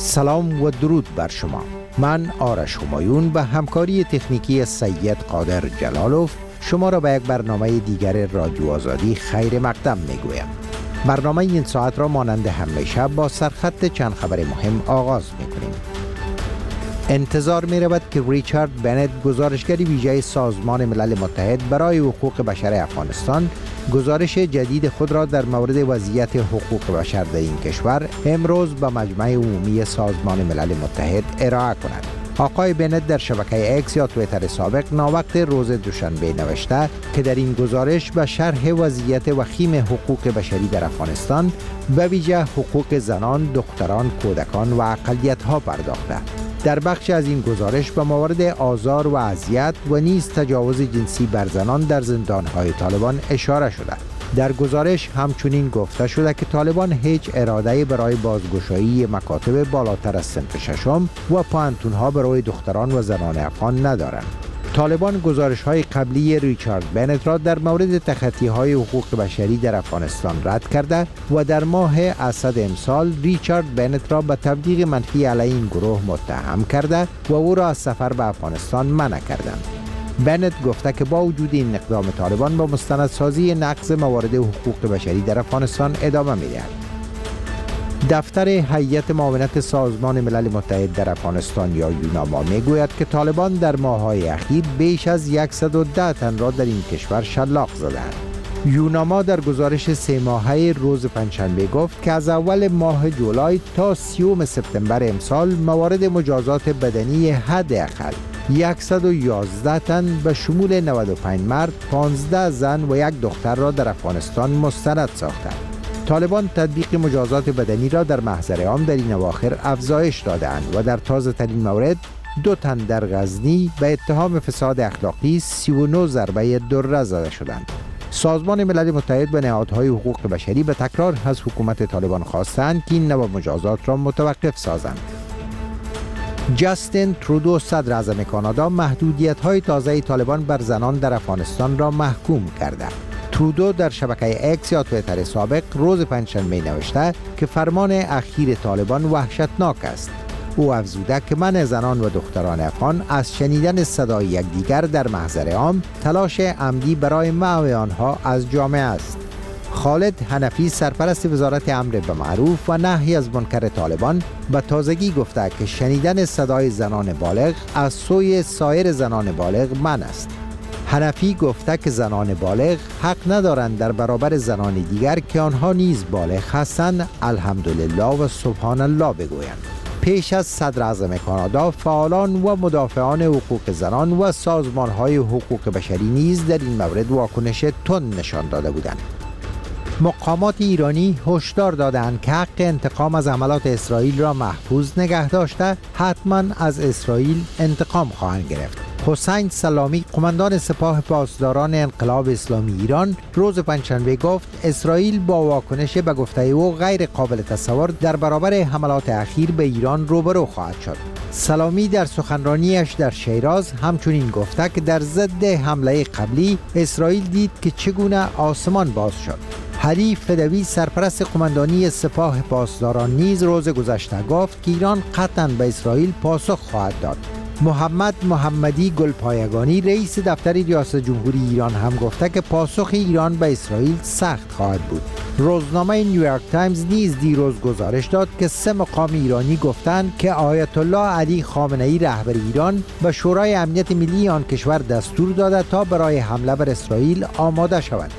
سلام و درود بر شما. من آرش همایون به همکاری تکنیکی سید قادر جلالوف شما را به یک برنامه دیگر رادیو آزادی خیر مقدم میگویم. برنامه این ساعت را مانند همیشه با سرخط چند خبر مهم آغاز میکنیم. انتظار می رود که ریچارد بنت، گزارشگر ویژه سازمان ملل متحد برای حقوق بشر افغانستان، گزارش جدید خود را در مورد وضعیت حقوق بشر در این کشور امروز به مجمع عمومی سازمان ملل متحد ارائه کند. آقای بنت در شبکه اکس یا توییتر سابق ناوقت روز دوشنبه نوشته که در این گزارش به شرح وضعیت وخیم حقوق بشری در افغانستان به ویژه حقوق زنان، دختران، کودکان و اقلیت‌ها پرداخته. در بخش از این گزارش به موارد آزار و اذیت و نیز تجاوز جنسی بر زنان در زندان‌های طالبان اشاره شده. در گزارش همچنین گفته شده که طالبان هیچ اراده‌ای برای بازگشایی مکاتب بالاتر از صنف ششم و پوهنتون‌ها برای دختران و زنان افغان ندارند. طالبان گزارش‌های قبلی ریچارد بنت را در مورد تخطی‌های حقوق بشری در افغانستان رد کرده و در ماه اسد امسال ریچارد بنت را به تبلیغ منفی علیه این گروه متهم کرده و او را از سفر به افغانستان منع کردند. بنت گفته که با وجود این اقدام طالبان با مستندسازی نقض موارد حقوق بشری در افغانستان ادامه می‌دهد. دفتر هیئت معاونت سازمان ملل متحد در افغانستان یا یوناما میگوید که طالبان در ماه‌های اخیر بیش از 110 تن را در این کشور شلاق زدند. یوناما در گزارش 3 ماهه روز پنجشنبه گفت که از اول ماه جولای تا 30 سپتامبر امسال موارد مجازات بدنی حداقل 111 تن به شمول 95 مرد، 15 زن و 1 دختر را در افغانستان مستند ساختند. طالبان تطبیق مجازات بدنی را در محضر عام در این اواخر افزایش دادند و در تازه ترین مورد 2 تن در غزنی به اتهام فساد اخلاقی 39 ضربه دره زده شدند. سازمان ملل متحد و نهادهای حقوق بشری به تکرار از حکومت طالبان خواستند که این نوع مجازات را متوقف سازند. جاستین ترودو صدر اعظم کانادا محدودیت‌های تازه طالبان بر زنان در افغانستان را محکوم کرده. ترودو در شبکه اکس یا توییتر سابق روز پنجشنبه نوشته که فرمان اخیر طالبان وحشتناک است. او افزوده که منع زنان و دختران افغان از شنیدن صدای یکدیگر در محضر عام تلاش عمدی برای محو آنها از جامعه است. خالد حنفی سرپرست وزارت امر بالمعروف و نهی از منکر طالبان به تازگی گفته که شنیدن صدای زنان بالغ از سوی سایر زنان بالغ منع است. حنفی گفته که زنان بالغ حق ندارند در برابر زنان دیگر که آنها نیز بالغ هستند الحمدلله و سبحان الله بگویند. پیش از صدر اعظم کانادا، فعالان و مدافعان حقوق زنان و سازمان‌های حقوق بشری نیز در این مورد واکنش تند نشان داده بودند. مقامات ایرانی هشدار دادند که حق انتقام از حملات اسرائیل را محفوظ نگه داشته حتما از اسرائیل انتقام خواهند گرفت. حسین سلامی، قماندان سپاه پاسداران انقلاب اسلامی ایران، روز پنجشنبه گفت اسرائیل با واکنش به گفته او غیر قابل تصور در برابر حملات اخیر به ایران روبرو خواهد شد. سلامی در سخنرانیش در شیراز همچنین گفته که در ضد حمله قبلی اسرائیل دید که چگونه آسمان باز شد. علی فدوی سرپرست قماندانی سپاه پاسداران نیز روز گذشته گفت که ایران قطعاً به اسرائیل پاسخ خواهد داد. محمد محمدی گلپایگانی رئیس دفتر ریاست جمهوری ایران هم گفته که پاسخ ایران به اسرائیل سخت خواهد بود. روزنامه نیویورک تایمز نیز دیروز گزارش داد که 3 مقام ایرانی گفتند که آیت الله علی خامنه‌ای رهبر ایران به شورای امنیت ملی آن کشور دستور داده تا برای حمله بر اسرائیل آماده شود.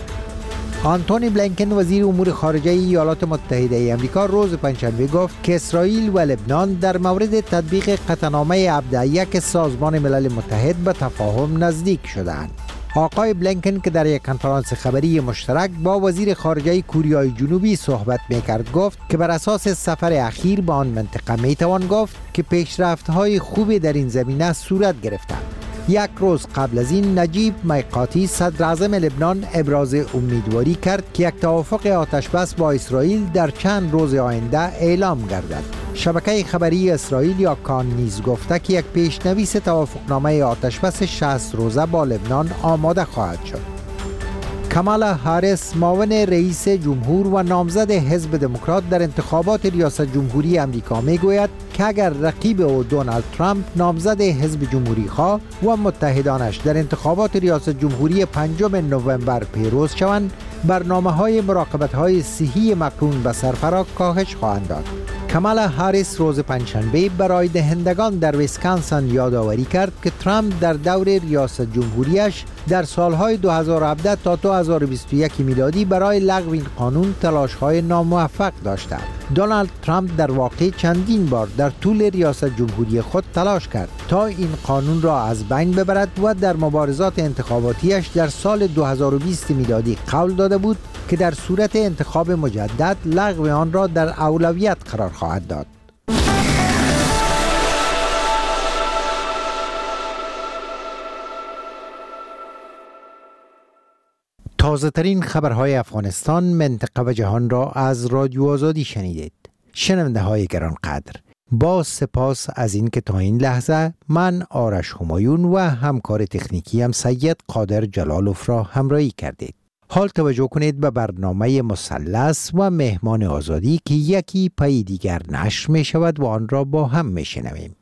آنتونی بلینکن وزیر امور خارجه ایالات متحده آمریکا روز پنجشنبه گفت که اسرائیل و لبنان در مورد تطبیق قطعنامه عبدالله سازمان ملل متحد به تفاهم نزدیک شدند. آقای بلینکن که در یک کنفرانس خبری مشترک با وزیر خارجه کوریای جنوبی صحبت می‌کرد گفت که بر اساس سفر اخیر به آن منطقه می‌توان گفت که پیشرفت‌های خوبی در این زمینه صورت گرفته. 1 روز قبل از این نجیب میقاتی صدر اعظم لبنان ابراز امیدواری کرد که یک توافق آتشبس با اسرائیل در چند روز آینده اعلام گردد. شبکه خبری اسرائیل یا کان نیز گفته که یک پیشنویس توافقنامه آتشبس 60 روزه با لبنان آماده خواهد شد. کامالا هاریس معاون رئیس جمهور و نامزد حزب دموکرات در انتخابات ریاست جمهوری امریکا میگوید که اگر رقیب او دونالد ترامپ نامزد حزب جمهوری خواه و متحدانش در انتخابات ریاست جمهوری 5 نوامبر پیروز شوند، برنامه‌های مراقبت‌های صحی مقرون به سرفراز کاهش خواهند داد. کامالا هاریس روز پنجشنبه برای دهندگان در ویسکانسن یادآوری کرد که ترامپ در دور ریاست جمهوریش در سالهای 2017 تا 2021 میلادی برای لغو این قانون تلاش‌های ناموفق داشته. دونالد ترامپ در واقع چندین بار در طول ریاست جمهوری خود تلاش کرد تا این قانون را از بین ببرد و در مبارزات انتخاباتیش در سال 2020 میلادی قول داده بود که در صورت انتخاب مجدد لغو آن را در اولویت قرار خواهد داد. تازه ترین خبرهای افغانستان، منطقه و جهان را از رادیو آزادی شنیدید. شنونده های گرانقدر، با سپاس از این که تا این لحظه من آرش همایون و همکار تکنیکیم سید قادر جلالوف را همراهی کردید. حال توجه کنید به برنامه مثلث و مهمان آزادی که یکی پای دیگر نشر می شود و آن را با هم می شنویم.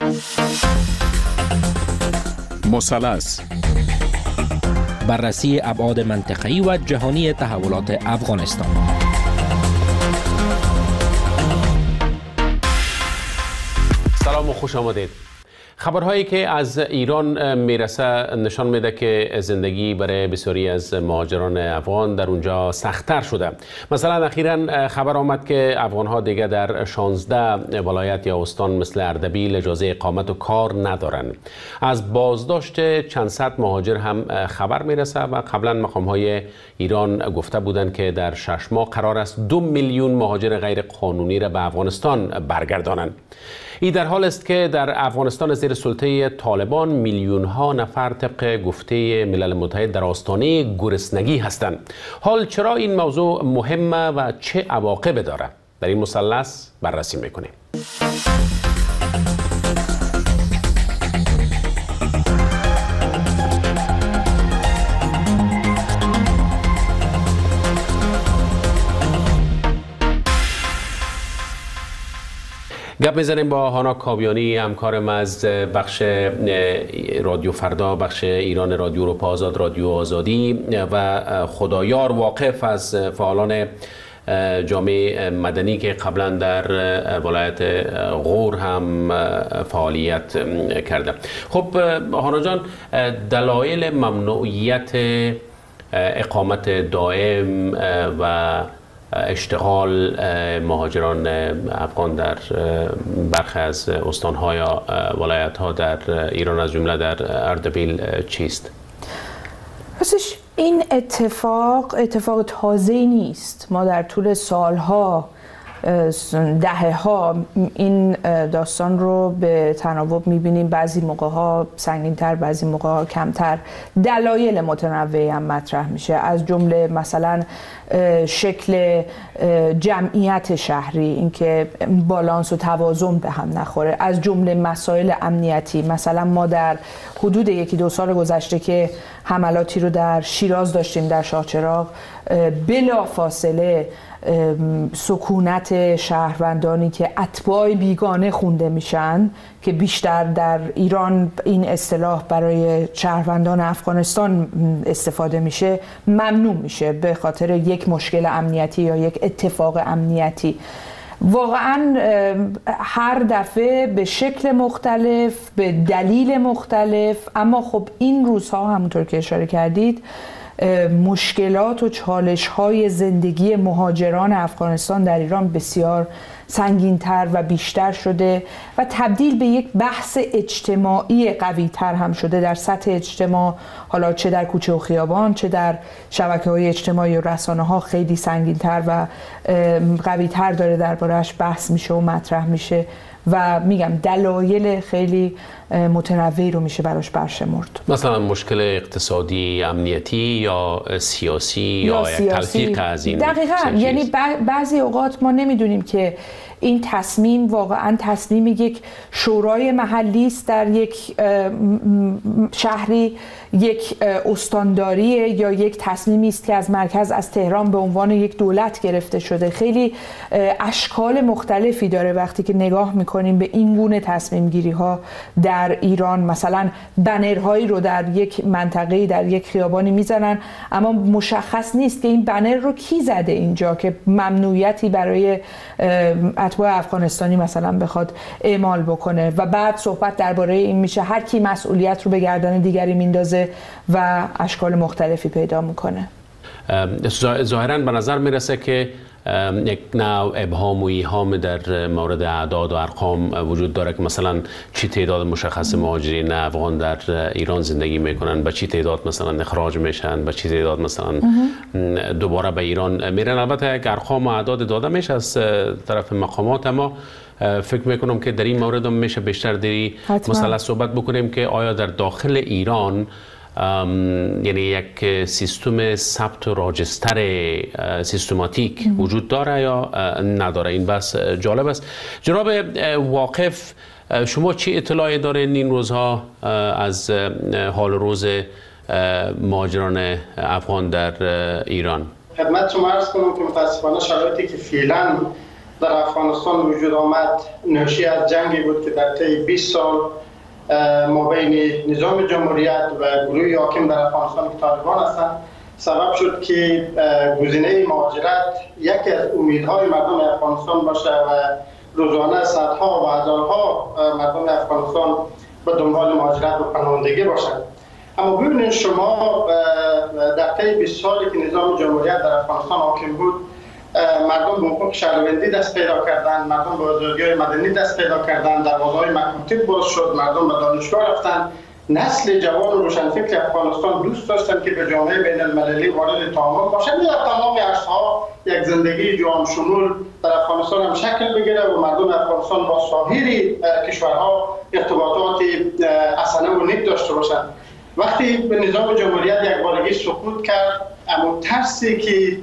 مثلث، بررسی ابعاد منطقه‌ای و جهانی تحولات افغانستان. سلام و خوش آمدید. خبرهایی که از ایران میرسه نشان میده که زندگی برای بسیاری از مهاجران افغان در اونجا سخت‌تر شده. مثلا اخیراً خبر آمد که افغان‌ها دیگه در 16 ولایت یا استان مثل اردبیل اجازه اقامت و کار ندارن. از بازداشت چند صد مهاجر هم خبر میرسه و قبلا مقام‌های ایران گفته بودند که در 6 ماه قرار است 2 میلیون مهاجر غیر قانونی را به افغانستان برگردانند. این در حال است که در افغانستان زیر سلطه طالبان میلیون ها نفر طبق گفته ملل متحد در آستانه گرسنگی هستند. حال چرا این موضوع مهمه و چه عواقب داره؟ در این مثلث بررسی میکنیم. گپ میزنیم با هانا کاویانی، همکارم از بخش رادیو فردا، بخش ایران رادیو اروپا آزاد، رادیو آزادی و خدایار واقف از فعالان جامعه مدنی که قبلا در ولایت غور هم فعالیت کرده. خب هانا جان، دلایل ممنوعیت اقامت دائم و اشتغال مهاجران افغان در برخی از استان‌ها یا ولایت‌ها در ایران از جمله در اردبیل چیست؟ راستش این اتفاق تازه‌ای نیست. ما در طول سالها، دهه‌ها این داستان رو به تناوب می‌بینیم. بعضی موقع‌ها سنگین‌تر، بعضی موقع‌ها کمتر. دلایل متنوعی هم مطرح میشه، از جمله مثلا شکل جمعیت شهری، اینکه بالانس و توازن به هم نخوره، از جمله مسائل امنیتی. مثلا ما در حدود 1-2 سال گذشته که حملاتی رو در شیراز داشتیم، در شاهچراغ، بلا فاصله سکونت شهروندانی که اتباع بیگانه خونده میشن، که بیشتر در ایران این اصطلاح برای شهروندان افغانستان استفاده میشه، ممنوع میشه به خاطر یک مشکل امنیتی یا یک اتفاق امنیتی. واقعا هر دفعه به شکل مختلف، به دلیل مختلف، اما خب این روزها همونطور که اشاره کردید مشکلات و چالش‌های زندگی مهاجران افغانستان در ایران بسیار سنگین‌تر و بیشتر شده و تبدیل به یک بحث اجتماعی قوی‌تر هم شده در سطح اجتماع، حالا چه در کوچه و خیابان، چه در شبکه‌های اجتماعی و رسانه‌ها خیلی سنگین‌تر و قوی‌تر داره درباره‌اش بحث میشه و مطرح میشه و میگم دلایل خیلی متنوعی رو میشه براش برشمرد. مثلا مشکل اقتصادی، امنیتی یا سیاسی یا تلفیق از این. دقیقاً، یعنی بعضی اوقات ما نمیدونیم که این تصمیم واقعا تصمیم یک شورای محلی است در یک شهری، یک استانداریه، یا یک تصمیمی است که از مرکز، از تهران به عنوان یک دولت گرفته شده؟ خیلی اشکال مختلفی داره وقتی که نگاه میکنیم به این گونه تصمیم گیری ها در ایران. مثلا بنرهایی رو در یک منطقه، در یک خیابانی میزنن، اما مشخص نیست که این بنر رو کی زده اینجا که ممنوعیتی برای اتباع افغانستانی مثلا بخواد اعمال بکنه، و بعد صحبت درباره این میشه هر کی مسئولیت رو به گردن دیگری میندازه و اشکال مختلفی پیدا میکنه. ظاهراً به نظر میرسه که یک نوع ابهام و ایهام در مورد اعداد و ارقام وجود داره که مثلا چی تعداد مشخص مهاجرین افغان در ایران زندگی میکنن، به چی تعداد مثلا اخراج میشن، به چی تعداد مثلا دوباره به ایران میرن. البته یک ارقام و اعداد داده میشه از طرف مقامات، اما فکر میکنم که در این مورد هم میشه بیشتر دیری مثلا صحبت بکنیم که آیا در داخل ایران یعنی یک سیستم ثبت و راجستر سیستماتیک وجود داره یا نداره. این بس جالب است. جناب واقف، شما چی اطلاعی دارین این روزها از حال روز مهاجران افغان در ایران؟ خدمت شما عرض کنم که متاسفانه شرایطی که فعلا در افغانستان وجود آمد ناشی از جنگی بود که در طی 20 سال مابین نظام جمهوریت و گروه حاکم در افغانستان که طالبان هستند سبب شد که گزینه مهاجرت یکی از امیدهای مردم افغانستان باشه و روزانه صدها و هزارها مردم افغانستان به دنبال مهاجرت و پناهندگی باشند. اما ببینید شما در طی 20 سالی که نظام جمهوریت در افغانستان حاکم بود، مردم به حقوق شهروندی دست پیدا کردند، مردم به آزادی‌های مدنی دست پیدا کردند، دروازه‌های مکاتب باز شد، مردم به دانشگاه رفتند. نسل جوان و روشنفکر افغانستان دوست داشتند که به جامعه بین المللی وارد تعامل باشند و در تمام عرصه‌ها یک زندگی جهان شمول در افغانستان هم شکل بگیره و مردم افغانستان با سایر کشورها ارتباطات حسنه و نیک داشته باشند. وقتی به نظام جمهوریت یک بارگی سقوط کرد، اما ترسی که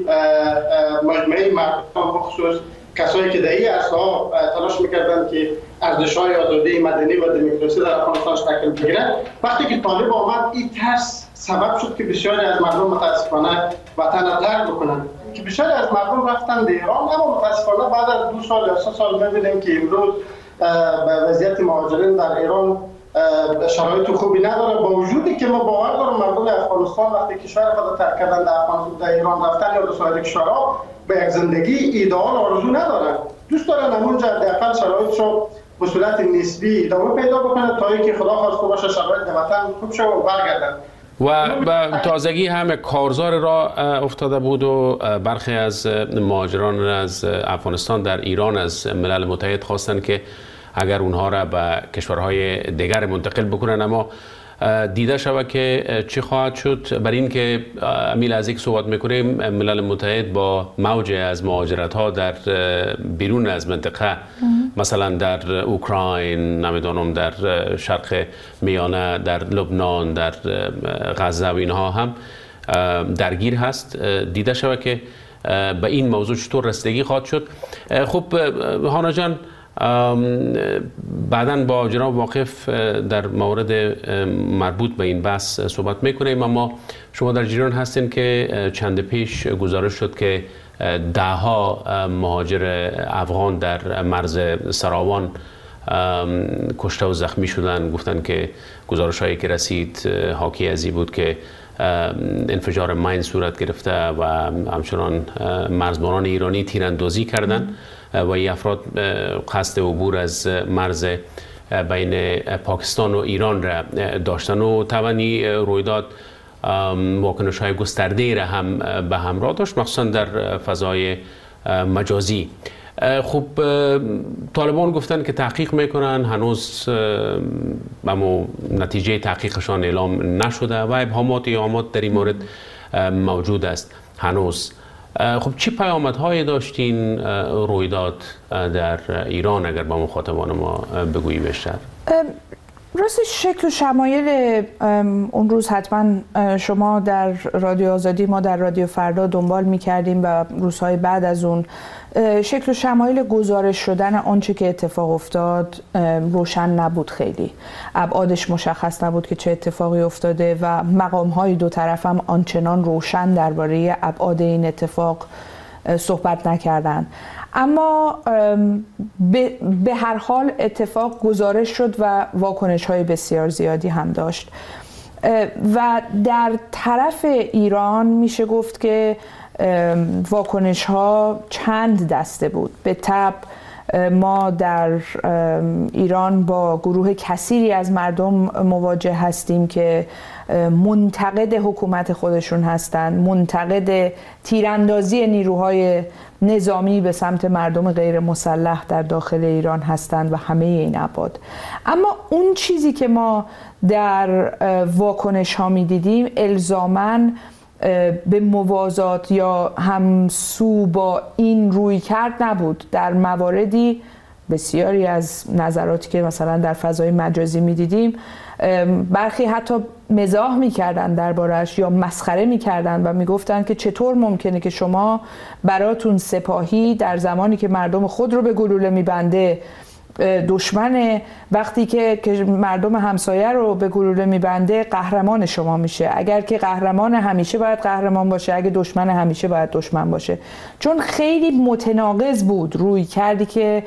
مجموعه مردم بخصوص کسایی که در این عرصه‌ها تلاش می‌کردند که ارزش‌های آزادی مدنی و دموکراسی در افغانستان شکل بگیرد، وقتی که طالب آمد این ترس سبب شد که بسیاری از مردم متاسفانه وطن را ترک بکنند، که بسیاری از مردم رفتند ایران. اما متاسفانه بعد از 2 سال یا 3 سال می‌بینیم که امروز وضعیت مهاجرین در ایران شرایط خوبی نداره، با وجودی که ما باور دارم مردم افغانستان وقتی کشور خود ترک کردن در ایران رفتن یا در سایر کشورها به یک زندگی ایدئال آرزو ندارن، دوست دارن همونجا حداقل شرایط رو به صورت نسبی ادامه پیدا بکنه تا اینکه خدا خواسته باشه شرایط در وطن خوب شه و برگردن. و تازگی هم کارزار را افتاده بود و برخی از مهاجران از افغانستان در ایران از ملل متحد خواستند که اگر اونها را به کشورهای دیگر منتقل بکنن، اما دیده شود که چی خواهد شد. بر این که امیل از یک صحبت میکنیم، ملل متحد با موج از مهاجرت ها در بیرون از منطقه، مثلا در اوکراین، نمیدانم در شرق میانه، در لبنان، در غزه و اینها هم درگیر هست. دیده شود که به این موضوع چطور رسیدگی خواهد شد. خب هانا جان، بعداً با جناب واقف در مورد مربوط به این بحث صحبت میکنیم، اما شما در جریان هستین که چند پیش گزارش شد که دهها مهاجر افغان در مرز سراوان کشته و زخمی شدن. گفتن که گزارش هایی که رسید حاکی از این بود که انفجار ماین صورت گرفته و همچنان مرزبانان ایرانی تیراندازی کردند و این افراد قصد عبور از مرز بین پاکستان و ایران را داشتن و توانی رویداد واکنش های گسترده را هم به همراه داشت، مخصوصا در فضای مجازی. خب طالبان گفتن که تحقیق میکنن، هنوز اما نتیجه تحقیقشان اعلام نشده و ابهامات در این مورد موجود است هنوز. خب چه پیامدهایی داشتین رویداد در ایران اگر با مخاطبان ما بگویی بیشتر؟ راستش شکل و شمایل اون روز حتما شما در رادیو آزادی، ما در رادیو فردا دنبال می‌کردیم و روزهای بعد از اون شکل و شمایل گزارش شدن آنچه که اتفاق افتاد روشن نبود، خیلی ابعادش مشخص نبود که چه اتفاقی افتاده و مقام‌های دو طرف هم آنچنان روشن درباره ابعاد این اتفاق صحبت نکردند. اما به هر حال اتفاق گزارش شد و واکنش‌های بسیار زیادی هم داشت و در طرف ایران میشه گفت که واکنش ها چند دسته بود. به طبع ما در ایران با گروه کثیری از مردم مواجه هستیم که منتقد حکومت خودشون هستند، منتقد تیراندازی نیروهای نظامی به سمت مردم غیر مسلح در داخل ایران هستند و همه این ابعاد. اما اون چیزی که ما در واکنش ها می دیدیم الزاماً به موازات یا همسو با این روی کرد نبود. در مواردی بسیاری از نظراتی که مثلا در فضای مجازی می دیدیم برخی حتی مزاح می کردن دربارش یا مسخره می کردن و می گفتن که چطور ممکنه که شما براتون سپاهی در زمانی که مردم خود رو به گلوله می بنده دشمن، وقتی که مردم همسایه رو به گلوله میبنده قهرمان شما میشه. اگر که قهرمان همیشه باید قهرمان باشه، اگه دشمن همیشه باید دشمن باشه. چون خیلی متناقض بود روی کردی که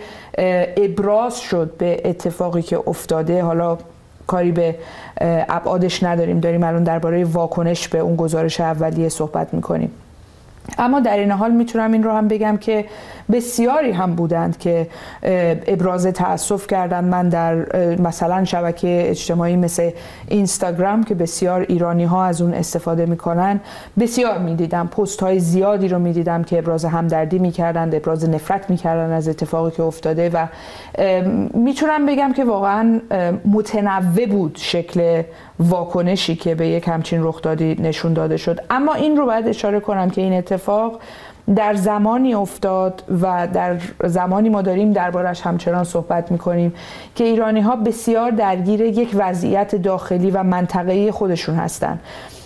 ابراز شد به اتفاقی که افتاده. حالا کاری به ابعادش نداریم، داریم الان درباره واکنش به اون گزارش اولیه صحبت میکنیم. اما در این حال میتونم این رو هم بگم که بسیاری هم بودند که ابراز تأسف کردند. من در مثلا شبکه اجتماعی مثل اینستاگرام که بسیار ایرانی ها از اون استفاده میکنن بسیار میدیدم، پست های زیادی رو میدیدم که ابراز همدردی میکردند، ابراز نفرت میکردن از اتفاقی که افتاده و میتونم بگم که واقعا متنوع بود شکل واکنشی که به یک همچین رخدادی نشون داده شد. اما این رو باید اشاره کنم که این اتفاق در زمانی افتاد و در زمانی ما داریم دربارش همچنان صحبت میکنیم که ایرانی ها بسیار درگیر یک وضعیت داخلی و منطقه‌ای خودشون هستن.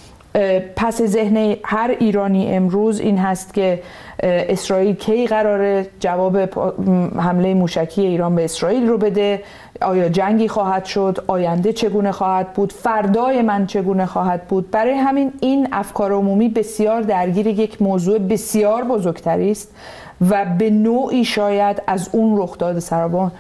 پس ذهن هر ایرانی امروز این هست که اسرائیل کی قراره جواب حمله موشکی ایران به اسرائیل رو بده، آیا جنگی خواهد شد، آینده چگونه خواهد بود، فردای من چگونه خواهد بود. برای همین این افکار عمومی بسیار درگیر یک موضوع بسیار بزرگتری است و به نوعی شاید از اون رخداد سرابان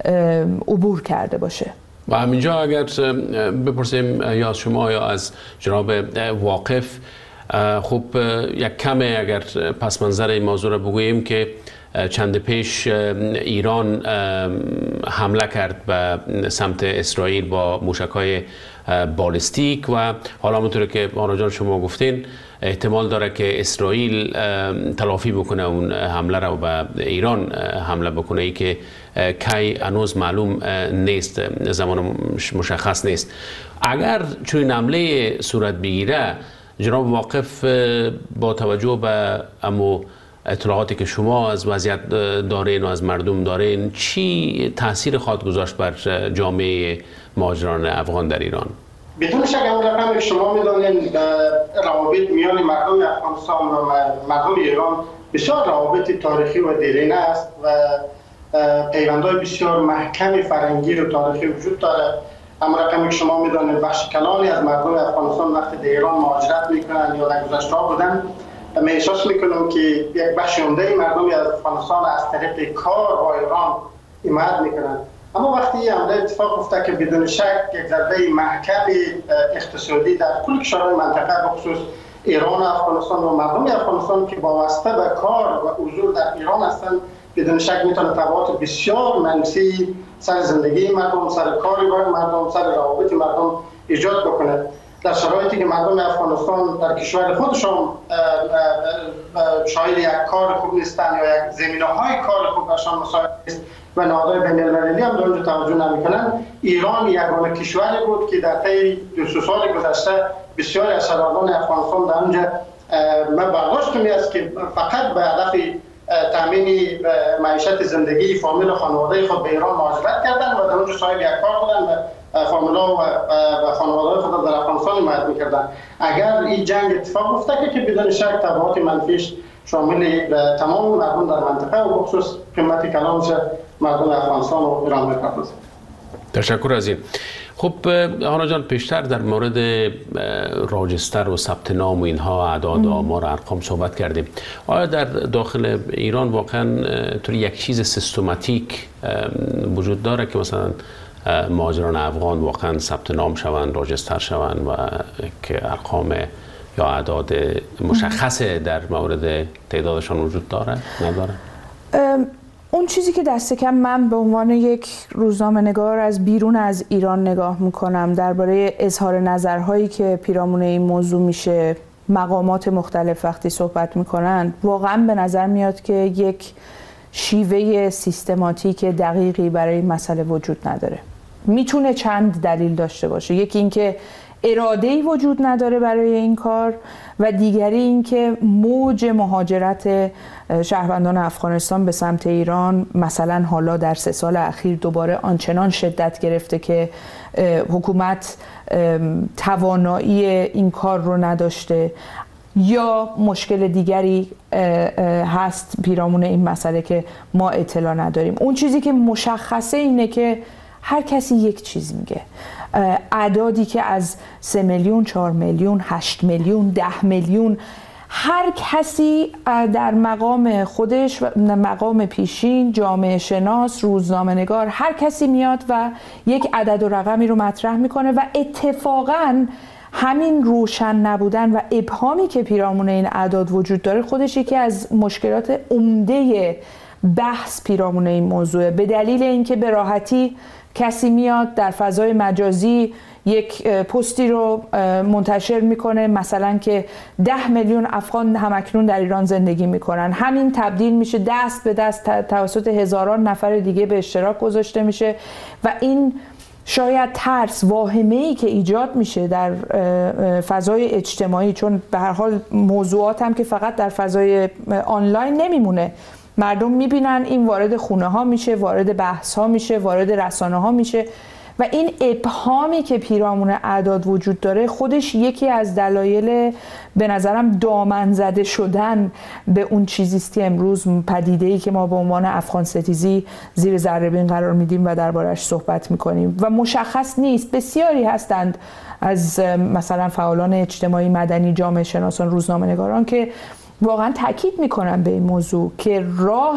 عبور کرده باشه. و همینجا اگر بپرسیم یا از شما یا از جناب واقف، خب یک کمه اگر پس منظر این موضوع را بگوییم که چند پیش ایران حمله کرد به سمت اسرائیل با موشک‌های بالستیک و حالا همونطور که آنا جان شما گفتین احتمال داره که اسرائیل تلافی بکنه اون حمله را و به ایران حمله بکنه، ای که کی هنوز معلوم نیست، زمان مشخص نیست. اگر چون حمله صورت بگیره، جناب واقف با توجه به امو اطلاعاتی که شما از وضعیت دارین و از مردم دارین، چی تاثیر خواهد گذاشت بر جامعه مهاجران افغان در ایران؟ بدون شک همون رقم شما میدانین روابط میان مردم افغانستان و مردم ایران بسیار روابط تاریخی و دیرینه است و پیوندهای بسیار محکم فرهنگی و تاریخی وجود داره. همون رقمی که شما میدانید بخش کلانی از مردم افغانستان وقتی در ایران مهاجرت میکنن یا در گذشته بودن، من احساس میکنم که یک بخش عمده مردم از افغانستان از طریق کار با ایران حمایت میکنن. اما وقتی این حمله اتفاق افتاد که بدون شک یک ضربه محکم اقتصادی در کل کشورهای منطقه بخصوص ایران و افغانستان و مردم افغانستان که وابسته به کار و حضور در ایران هستند، بدون شک میتونه تبعات بسیار منفی سر زندگی مردم، سر کار مردم، سر روابط مردم ایجاد بکنه. در شرایطی که مردم افغانستان در کشور خودشان شاید یک کار خوب نیستن یا یک زمینه‌های کار خوب برشان مساعد نیست و نهادهای بین‌المللی هم در اونجا توجه نمی‌کنن، ایران یگانه کشوری بود که در طی 2 سال گذشته بسیاری از شهروندان افغانستان در اونجا من برداشت می است که فقط به هدف تامین معیشت زندگی فامیل و خانواده خود به ایران مهاجرت کردند و در اونجا صاحب یک کار بودند و فامیلا و خانواده خود در افغانستان حمایت می‌کردند. اگر این جنگ اتفاق افتاد که بدون شک تبعات منفیش شامل تمام مردم در منطقه و بخصوص قیمت کلانش مردم افغانستان و ایران می‌پردازیم. تشکر از این. خب هانا جان، پیشتر در مورد راجستر و ثبت نام و اینها اعداد و آمار ارقام صحبت کردیم. آیا در داخل ایران واقعا طوری یک چیز سیستماتیک وجود داره که مثلا مهاجران افغان واقعا ثبت نام شوند، راجستر شوند و که ارقام یا اعداد مشخصه در مورد تعدادشان وجود داره نداره؟ اون چیزی که دست کم من به عنوان یک روزنامه‌نگار از بیرون از ایران نگاه میکنم درباره اظهار نظرهایی که پیرامون این موضوع میشه، مقامات مختلف وقتی صحبت میکنن، واقعا به نظر میاد که یک شیوه سیستماتیک دقیقی برای این مسئله وجود نداره. میتونه چند دلیل داشته باشه. یکی اینکه اراده‌ای وجود نداره برای این کار و دیگری اینکه موج مهاجرت شهروندان افغانستان به سمت ایران مثلا حالا در 3 سال اخیر دوباره آنچنان شدت گرفته که حکومت توانایی این کار رو نداشته، یا مشکل دیگری هست پیرامون این مسئله که ما اطلاع نداریم. اون چیزی که مشخصه اینه که هر کسی یک چیز میگه. اعدادی که از 3 میلیون، 4 میلیون، 8 میلیون، 10 میلیون، هر کسی در مقام خودش، مقام پیشین، جامعه شناس، روزنامه نگار، هر کسی میاد و یک عدد و رقمی رو مطرح میکنه و اتفاقاً همین روشن نبودن و ابهامی که پیرامون این اعداد وجود داره خودش یکی از مشکلات عمده بحث پیرامون این موضوعه. به دلیل اینکه به راحتی کسی میاد در فضای مجازی یک پستی رو منتشر میکنه مثلا که 10 میلیون افغان همکنون در ایران زندگی میکنن، همین تبدیل میشه دست به دست توسط هزاران نفر دیگه به اشتراک گذاشته میشه و این شاید ترس، واهمه‌ای که ایجاد میشه در فضای اجتماعی، چون به هر حال موضوعات هم که فقط در فضای آنلاین نمیمونه، مردم میبینن این وارد خونه ها میشه، وارد بحث ها میشه، وارد رسانه ها میشه و این ابهامی که پیرامون اعداد وجود داره خودش یکی از دلایل به نظرم دامن زده شدن به اون چیزیست که امروز پدیده‌ای که ما به عنوان افغان ستیزی زیر ذره‌بین قرار میدیم و دربارش صحبت میکنیم و مشخص نیست. بسیاری هستند از مثلا فعالان اجتماعی، مدنی، جامعه شناسان، روزنامه‌نگاران که واقعا تاکید میکنم به این موضوع که راه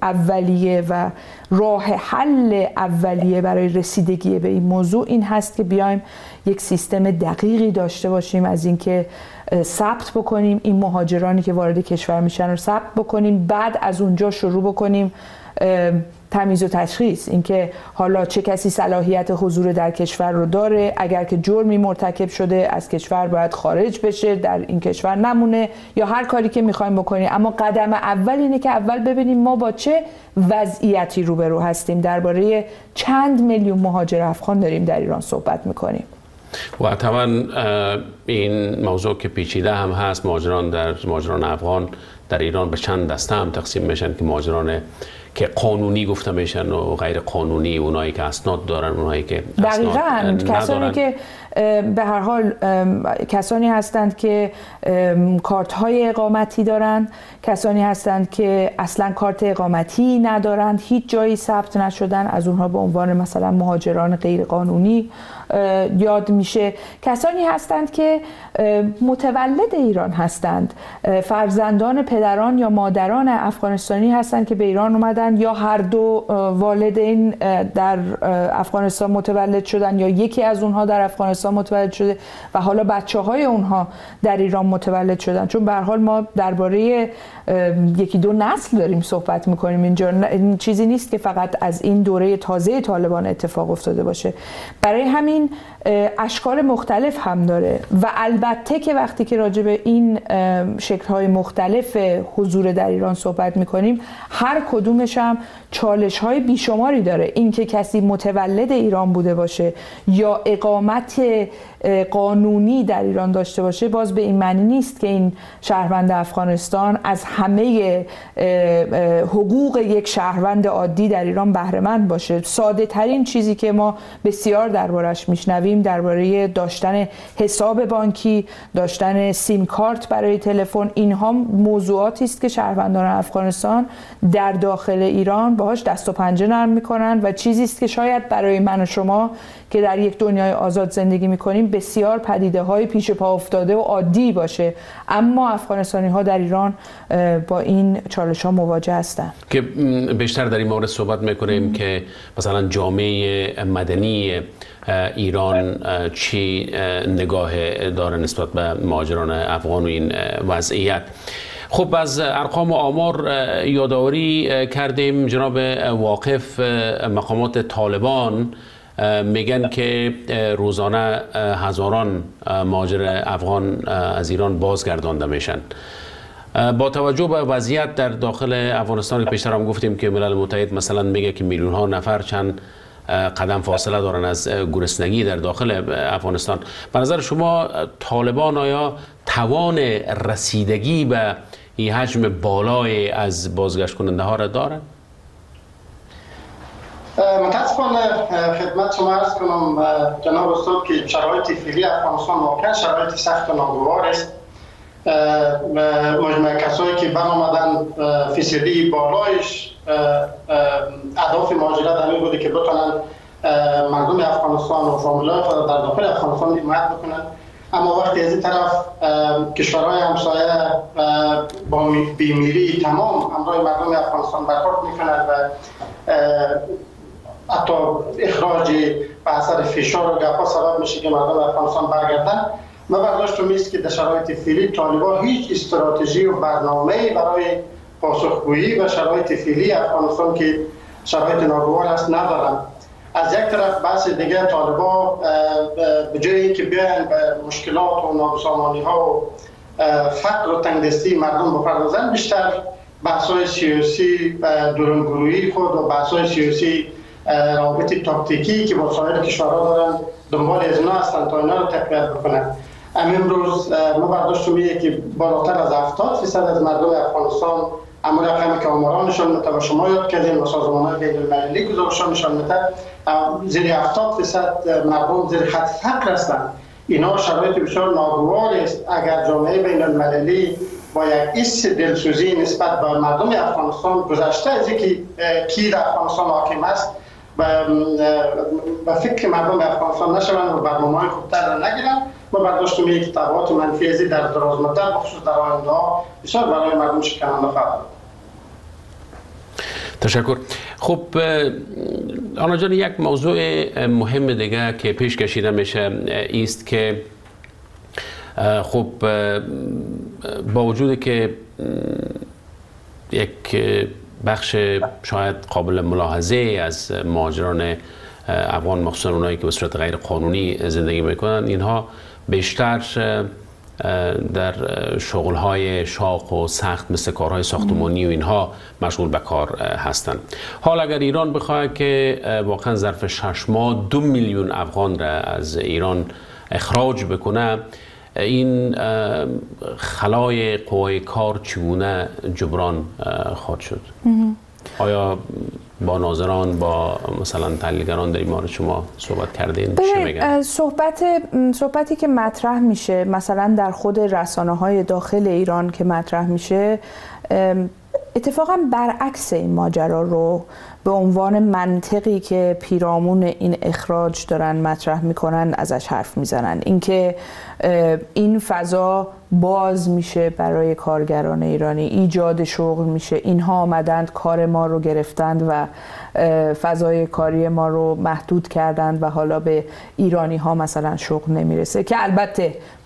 اولیه و راه حل اولیه برای رسیدگی به این موضوع این هست که بیایم یک سیستم دقیقی داشته باشیم از اینکه ثبت بکنیم این مهاجرانی که وارد کشور میشن رو ثبت بکنیم، بعد از اونجا شروع بکنیم تمیز و تشخیص، اینکه حالا چه کسی صلاحیت حضور در کشور رو داره، اگر که جرمی مرتکب شده از کشور باید خارج بشه، در این کشور نمونه، یا هر کاری که میخوایم بکنیم. اما قدم اول اینه که اول ببینیم ما با چه وضعیتی روبرو هستیم. درباره چند میلیون مهاجر افغان داریم در ایران صحبت میکنیم و طبعا این موضوع که پیچیده هم هست. مهاجران افغان در ایران به چند دسته هم تقسیم میشن که مهاجران که قانونی گفته میشن و غیر قانونی، اونایی که اسناد دارن، اونایی که اسناد ندارن. کسانی که به هر حال کسانی هستند که کارت های اقامتی دارند، کسانی هستند که اصلا کارت اقامتی ندارند، هیچ جایی ثبت نشدن، از اونها به عنوان مثلا مهاجران غیر قانونی یاد میشه. کسانی هستند که متولد ایران هستند، فرزندان پدران یا مادران افغانستانی هستند که به ایران اومدن، یا هر دو والدین در افغانستان متولد شدن یا یکی از اونها در افغانستان متولد شده و حالا بچه‌های اونها در ایران متولد شدن. چون به هر حال ما درباره یکی دو نسل داریم صحبت میکنیم اینجا، این چیزی نیست که فقط از این دوره تازه طالبان اتفاق افتاده باشه. برای همین اشکال مختلف هم داره و البته که وقتی که راجع به این شکل‌های مختلف حضور در ایران صحبت میکنیم، هر کدومش هم چالش‌های بیشماری داره. این که کسی متولد ایران بوده باشه یا اقامت قانونی در ایران داشته باشه، باز به این معنی نیست که این شهروند افغانستان از همه حقوق یک شهروند عادی در ایران بهره مند باشه. ساده ترین چیزی که ما بسیار دربارش میشنویم درباره داشتن حساب بانکی، داشتن سیم کارت برای تلفن، اینها موضوعاتی است که شهروندان افغانستان در داخل ایران باهاش دست و پنجه نرم میکنن و چیزی است که شاید برای من و شما که در یک دنیای آزاد زندگی میکنیم بسیار پدیده های پیش پا افتاده و عادی باشه، اما افغانستانی ها در ایران با این چالش ها مواجه هستند. که بیشتر در این مورد صحبت میکنیم که مثلا جامعه مدنی ایران چی نگاه داره نسبت به مهاجران افغان و این وضعیت. خب از ارقام و آمار یادآوری کردیم. جناب واقف، مقامات طالبان میگن که روزانه هزاران مهاجر افغان از ایران بازگردانده میشن. با توجه به وضعیت در داخل افغانستان که پیشتر هم گفتیم که ملل متحد مثلا میگه که میلیون ها نفر چند قدم فاصله دارن از گرسنگی در داخل افغانستان، به نظر شما طالبان آیا توان رسیدگی به این حجم بالای از بازگشت کننده ها را دارن؟ متاسفانه خدمت شما عرض کنم جناب استاد که شرایط فعلی افغانستان واقعا شرایط سخت و ناگوار است. مجموعه کسایی که برآمدن فیصدی بالایش اهداف مهاجرت همین بوده که بتونن مردم افغانستان و فامیلای خود در داخل افغانستان حمایت بکنن، اما وقتی از این طرف کشورهای همسایه با بیمیری تمام همراه مردم افغانستان برخورد میکنند و حتی اخراج به اثر فشار و گپا سبب میشه که مردم افغانستان برگردن، ما برداشتم است که در شرایط فعلی طالبان هیچ استراتژی و برنامه‌ای برای پاسخگویی و شرایط فعلی افغانستان که شرایط ناگوار است ندارند. از یک طرف بحث دیگه طالبان به جایی که بیان به مشکلات و نابسامانی‌ها و فقر و تنگدستی مردم بپردازند، بیشتر بحث‌های سیاسی درونگرویی خود و بحث‌های سیاسی روابط تاکتیکی که با سایر کشورها دارن دنبال از اینا هستند تا اینا رو تقویت بکنن. امروز ما برداشتم اینه که بالاتر از 70% از مردم افغانستان، اما رقمی که آماران نشان میده و شما یاد کردین و سازمان‌های بین‌المللی گزارش‌ها نشان میده، زیر 70% مردم زیر خط فقر هستند. اینا شرایط بسیار ناگوار است. اگر جامعه بین‌المللی با یک حس دلسوزی نسبت به مردم افغانستان گذشته از اینکه کی در افغانستان حاکم است و فکر مردم افغانستان نشوند و برنامه‌های خوبتر را نگیرند، ما برداشتیم یک تبعات منفی ازی در دراز مدت بخصوص در آینده بسیار برای مردم شکننده خواهد. تشکر. خب آنا جان، یک موضوع مهم دیگه که پیش کشیده میشه است که خب با وجود که یک بخش شاید قابل ملاحظه از مهاجران افغان، مخصوصا اونایی که به صورت غیر قانونی زندگی میکنن، اینها بیشتر در شغل‌های شاق و سخت مثل کارهای ساختمانی و اینها مشغول به کار هستند. حال اگر ایران بخواهد که واقعا ظرف 6 ماه 2 میلیون افغان را از ایران اخراج بکنه، این خلای قوای کار چگونه جبران خواهد شد؟ آیا با ناظران، با مثلا تحلیلگران در این مورد شما صحبت کردین؟ چی میگن؟ صحبتی که مطرح میشه مثلا در خود رسانه‌های داخل ایران که مطرح میشه، اتفاقا برعکس این ماجرا رو به عنوان منطقی که پیرامون این اخراج دارن مطرح میکنن ازش حرف میزنن. اینکه این فضا باز میشه برای کارگران ایرانی، ایجاد شغل میشه، اینها آمدند کار ما رو گرفتند و فضای کاری ما رو محدود کردند و حالا به ایرانی ها مثلا شغل نمیرسه، که البته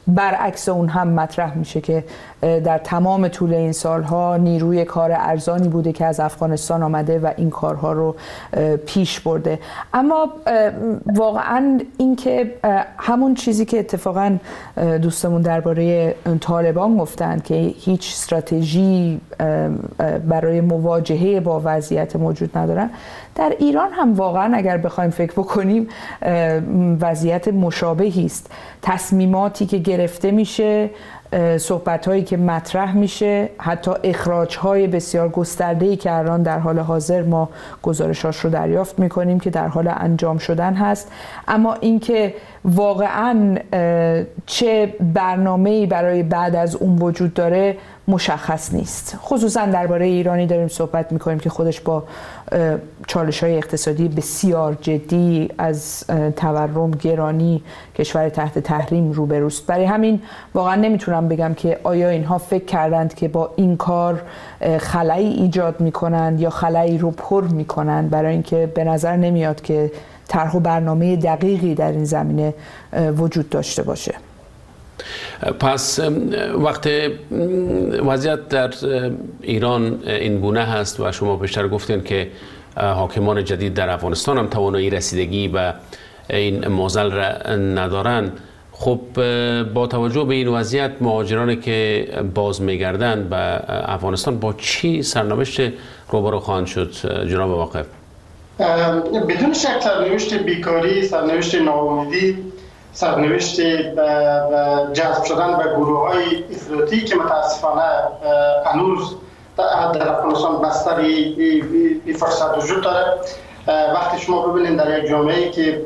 برعکس اون هم مطرح میشه که در تمام طول این سالها نیروی کار ارزانی بوده که از افغانستان آمده و این کارها رو پیش برده. اما واقعا این که همون چیزی که اتفاقا دوستمون درباره طالبان گفتن که هیچ استراتژی برای مواجهه با وضعیت موجود ندارن، در ایران هم واقعا اگر بخوایم فکر بکنیم وضعیت مشابهی است. تصمیماتی که گرفته میشه، صحبت‌هایی که مطرح میشه، حتی اخراج‌های بسیار گسترده‌ای که الان در حال حاضر ما گزارشاش رو دریافت می‌کنیم که در حال انجام شدن هست، اما اینکه واقعاً چه برنامه‌ای برای بعد از اون وجود داره مشخص نیست. خصوصاً درباره ایرانی داریم صحبت می‌کنیم که خودش با چالش‌های اقتصادی بسیار جدی از تورم، گرانی، کشور تحت تحریم روبروست. برای همین واقعاً نمیتونم بگم که آیا اینها فکر کردند که با این کار خلایی ایجاد می‌کنند یا خلایی رو پر می‌کنند، برای اینکه به نظر نمیاد که طرح و برنامه دقیقی در این زمینه وجود داشته باشه. پس وقت وضعیت در ایران این گونه هست و شما بیشتر گفتین که حاکمان جدید در افغانستان هم توانایی رسیدگی به این معضل را ندارند، خب با توجه به این وضعیت مهاجرانی که باز میگردند به افغانستان با چی سرنوشت روبرو خواهند شد جناب واقف؟ بدون شک سرنوشت بیکاری، سرنوشت ناامیدی، سرنوشت جذب شدن به گروه‌های افراطی که متاسفانه هنوز در افغانستان بستر این فرصت وجود داره. وقتی شما ببینید در یک جامعه‌ای که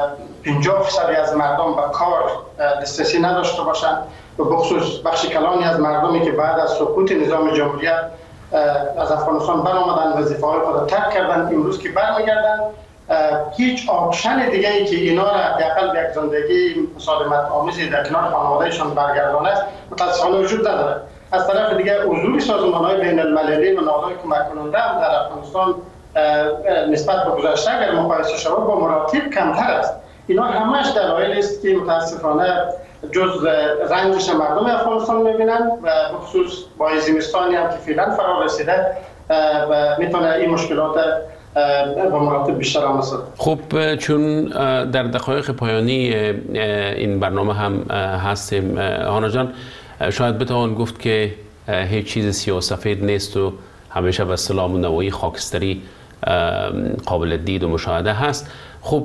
50% از مردم به کار دسترسی نداشته باشند و بخصوص بخش کلانی از مردمی که بعد از سقوط نظام جمهوریت از افغانستان برآمدن، وظیفه‌های خود را ترک کردن، امروز که برمیگردن هیچ آپشن دیگه ای که اینا را حداقل به یک زندگی مسالمت آمیزی در کنار خانوادهشان برگردانه متاسفانه وجود نداره. از طرف دیگه حضور سازمان‌های بین‌المللی و نهادهای کمک کننده هم در افغانستان نسبت به گذشته اگر مقایسه شود با مراتب کمتر است. اینا همش دلایلی است که متاسفانه جز رنجش مردم افغانستان می‌بینن و بخصوص با زمستانی هم که فعلا فرا رسیده و میتونه این مشکلات با مراتب بیشتر آمده. خب چون در دقایق پایانی این برنامه هم هستیم هانا جان، شاید بتوان گفت که هیچ چیز سیاه‌سفید نیست و همیشه به اصطلاح نوعی خاکستری قابل دید و مشاهده هست. خب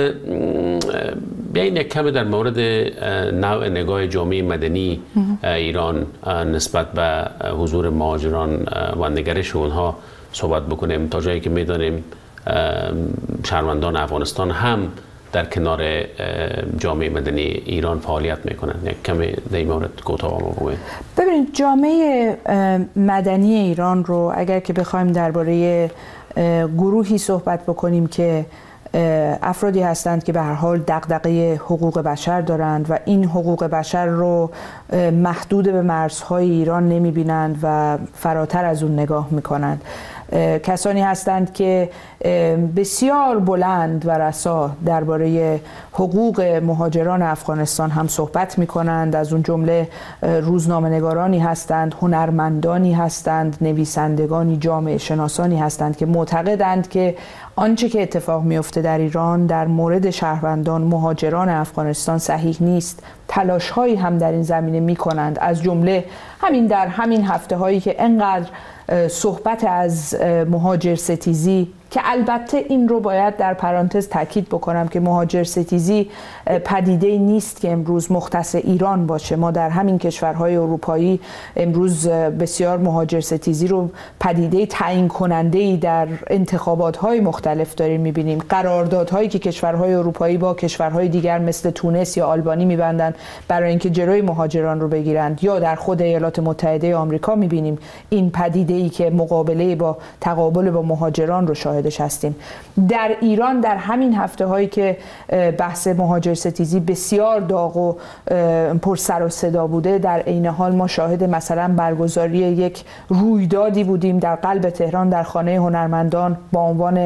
بیاین یک کمی در مورد نوع نگاه جامعه مدنی ایران نسبت به حضور مهاجران و نگرش اونها صحبت بکنیم، تا جایی که میدانیم شهروندان افغانستان هم در کنار جامعه مدنی ایران فعالیت میکنن. یک کمی در این مورد کوتاه ما بگویید. ببینید جامعه مدنی ایران رو اگر که بخوایم درباره گروهی صحبت بکنیم که افرادی هستند که به هر حال دغدغه حقوق بشر دارند و این حقوق بشر رو محدود به مرزهای ایران نمی‌بینند و فراتر از اون نگاه می‌کنند، کسانی هستند که بسیار بلند و رسا درباره حقوق مهاجران افغانستان هم صحبت می‌کنند. از اون جمله روزنامه‌نگارانی هستند، هنرمندانی هستند، نویسندگانی، جامعه شناسانی هستند که معتقدند که آنچه که اتفاق میفته در ایران در مورد شهروندان مهاجران افغانستان صحیح نیست. تلاش‌هایی هم در این زمینه می‌کنند، از جمله همین در همین هفته‌هایی که انقدر صحبت از مهاجر ستیزی، که البته این رو باید در پرانتز تاکید بکنم که مهاجر ستیزی پدیده نیست که امروز مختص ایران باشه. ما در همین کشورهای اروپایی امروز بسیار مهاجر ستیزی رو پدیده تعیین کننده‌ای در انتخابات‌های مختلف داریم می‌بینیم. قراردادهایی که کشورهای اروپایی با کشورهای دیگر مثل تونس یا آلبانی می‌بندند برای اینکه جلوی مهاجران رو بگیرند، یا در خود ایالات متحده آمریکا می‌بینیم این پدیده‌ای که مقابله با تقابل با مهاجران رو شاهدش هستیم. در ایران در همین هفته‌هایی که بحث مهاجر ستیزی بسیار داغ و پر سر و صدا بوده، در عین حال ما شاهد مثلا برگزاری یک رویدادی بودیم در قلب تهران در خانه هنرمندان با عنوان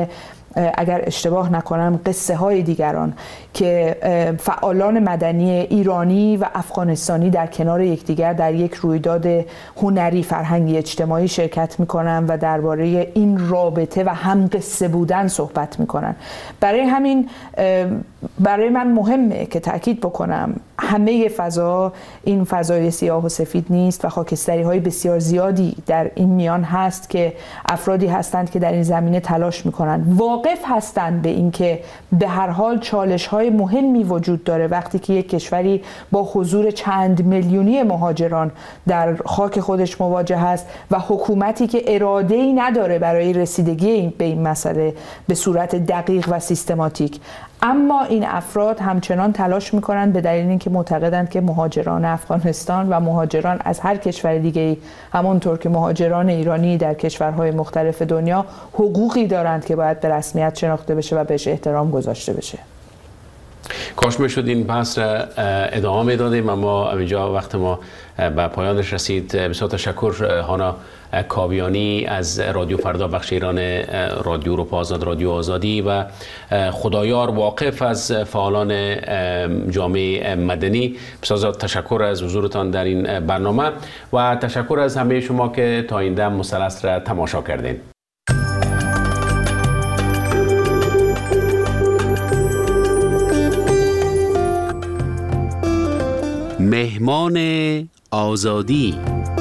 اگر اشتباه نکنم قصه های دیگران که فعالان مدنی ایرانی و افغانستانی در کنار یکدیگر در یک رویداد هنری فرهنگی اجتماعی شرکت میکنن و درباره این رابطه و هم قصه بودن صحبت میکنن. برای همین برای من مهمه که تأکید بکنم همه فضا این فضای سیاه و سفید نیست و خاکستری های بسیار زیادی در این میان هست که افرادی هستند که در این زمینه تلاش میکنن، واقف هستند به این که به هر حال چالش های مهمی وجود داره وقتی که یک کشوری با حضور چند میلیونی مهاجران در خاک خودش مواجه هست و حکومتی که اراده‌ای نداره برای رسیدگی به این مسئله به صورت دقیق و سیستماتیک. اما این افراد همچنان تلاش میکنند به دلیل اینکه معتقدند که مهاجران افغانستان و مهاجران از هر کشور دیگه‌ای همونطور که مهاجران ایرانی در کشورهای مختلف دنیا حقوقی دارند که باید به رسمیت شناخته بشه و بهش احترام گذاشته بشه. کاش میشد این بحث را ادامه دادیم، اما اینجا وقت ما به پایانش رسید. بسیار تشکر هانا کاویانی از رادیو فردا بخش ایران رادیو اروپا آزاد رادیو آزادی و خدایار واقف از فعالان جامعه مدنی. بسیار تشکر از حضورتان در این برنامه و تشکر از همه شما که تا این دم مثلث را تماشا کردین. مهمان آزادی.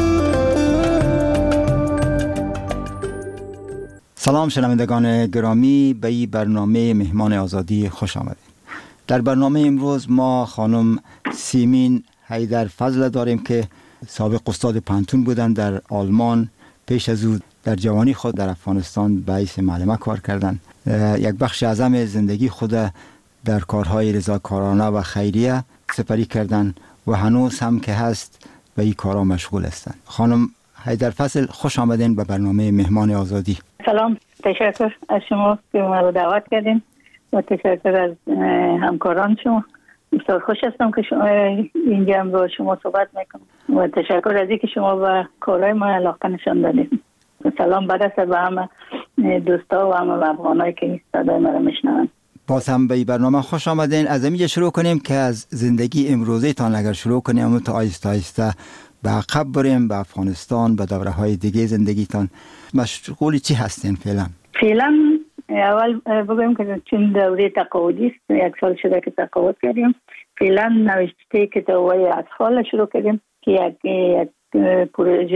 سلام شنوندگان گرامی، به این برنامه مهمان آزادی خوش آمدید. در برنامه امروز ما خانم سیمین حیدرفضل داریم که سابق استاد پانتون بودند در آلمان. پیش از او در جوانی خود در افغانستان به حیث معلمه کار کردند. یک بخش اعظم زندگی خود در کارهای رضاکارانه و خیریه سپری کردند و هنوز هم که هست به این کارها مشغول هستند. خانم حیدرفضل خوش آمدین به برنامه مهمان آزادی. سلام، تشکر از شما که ما رو دعوت کردین و تشکر از همکاران شما. بسیار خوش هستم که اینجا با شما صحبت میکنم و تشکر از اینکه شما به کارهای ما علاقه نشان دادید. سلام برسه به همه دوستا و همه افغانایی که صدای ما رو میشنون. باز هم به این برنامه خوش آمدین. از اینجا شروع کنیم که از زندگی امروزه تان اگر شروع کنیم اما تا آیسته آیسته به عقب بریم به افغانستان، به دوره های دیگه زندگیتان. مشغول چی هستین فعلا؟ فعلا اول بگویم که چون دوره تقاعدی است، 1 سال شده که تقاعد کردیم. فعلا نوشته کتاب‌های اطفال شروع کردیم که یک پروژه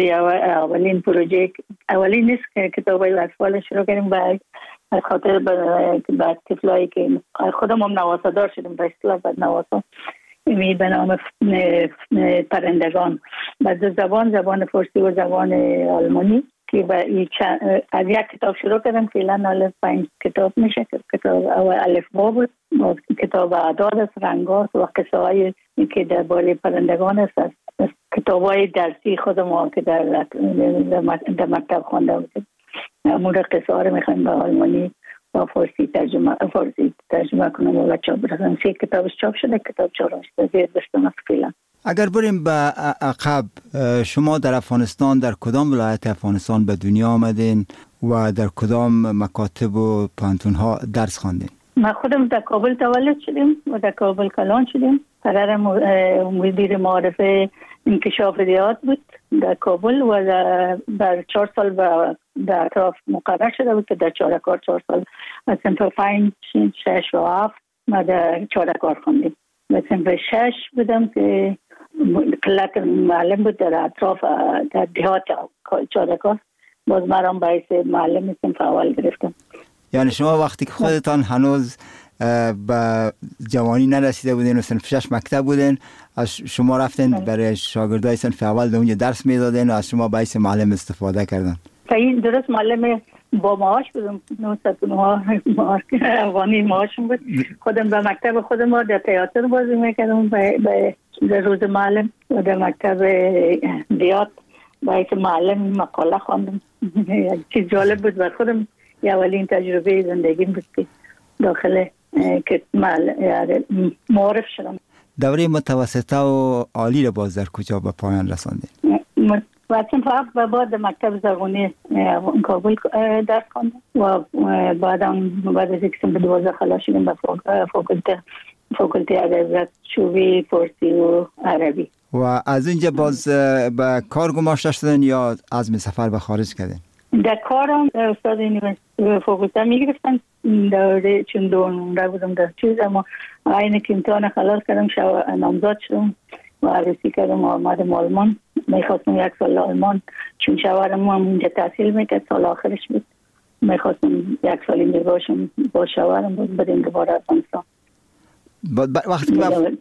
اولین نیست که کتاب‌های اطفال شروع کردیم به خاطر بعد طفلایی که خودم هم نواسادار شدیم به اصطلاح بعد نواسا به نام پرندگان با دو زبان فارسی و زبان آلمانی که از یک کتاب شروع کردم. فعلا 5 کتاب میشه. کتاب اول الفبا بود، کتاب اعداد است، رنگات و قصه های که درباره پرندگان است. کتاب های درسی خودم که در مکتب خوانده بودیم امور قصه ها رو میخوایم به آلمانی و فارسی ترجمه کنم و چاپ برسم. 3 کتابش چاپ شده، کتاب 4 زیر دستم است فعلا. اگر بریم به عقب، شما در افغانستان در کدام ولایت افغانستان به دنیا آمدین و در کدام مکاتب و پانتون ها درس خواندین؟ ما خودم در کابل تولد شدیم و در کابل کلان شدیم. پدرم مدیر معارف انکشاف ریاض بود در کابل و در 4 سال در اطراف مقرر شده بود که در چارکار 4 سال از صنف 5 6 و 7 ما در چارکار خوندیم. و صنف 6 بودم که قلت معلم بود در اطراف در دهات چارکار، باز مرام باعث معلم صنف اول گرفتم. یعنی شما وقتی که خودتان هنوز به جوانی نرسیده بودین و صنف 6 مکتب بودین، از شما رفتین برای شاگردای صنف اول در اونجا درس میدادین و از شما باعث معلم استفاده کردن؟ صحیح، درست. معلم با معاش بودم، 909 افغانی معاشم بود. خودم به مکتب خودم در تئاتر بازی میکردم به روز معلم و در مکتب دیات باعث معلم مقاله خواندم. چیز جالب بود بر خودم، اولین تجربه زندگیم بود که داخل که معارف شدم. دوره متوسطه و عالی رو باز در کجا به پایان رساندین؟ رفتم فقط و بعد مکتب زبانی کابل درس خواندم و بعد از اینکه به 12 خلاص شدیم به فاکولته ادبیات شعبه فارسی و عربی. و از اینجا باز به کار گماشته شدن یا عزم سفر به خارج کردن؟ در کارم استاد یونیورسیته فاکولته میگرفتن دوره چون دونده بودم در چیز، اما اینه که امتحان خلاص کردم نامزد شدم و عروسی کردم و آمدم آلمان. میخواستم 1 سال آلمان چون شوهرم هم اینجا تحصیل میکرد، سال آخرش بود. میخواستم 1 سال اینجا باشم با شوهرم بدیم دوباره افغانستان. وقتی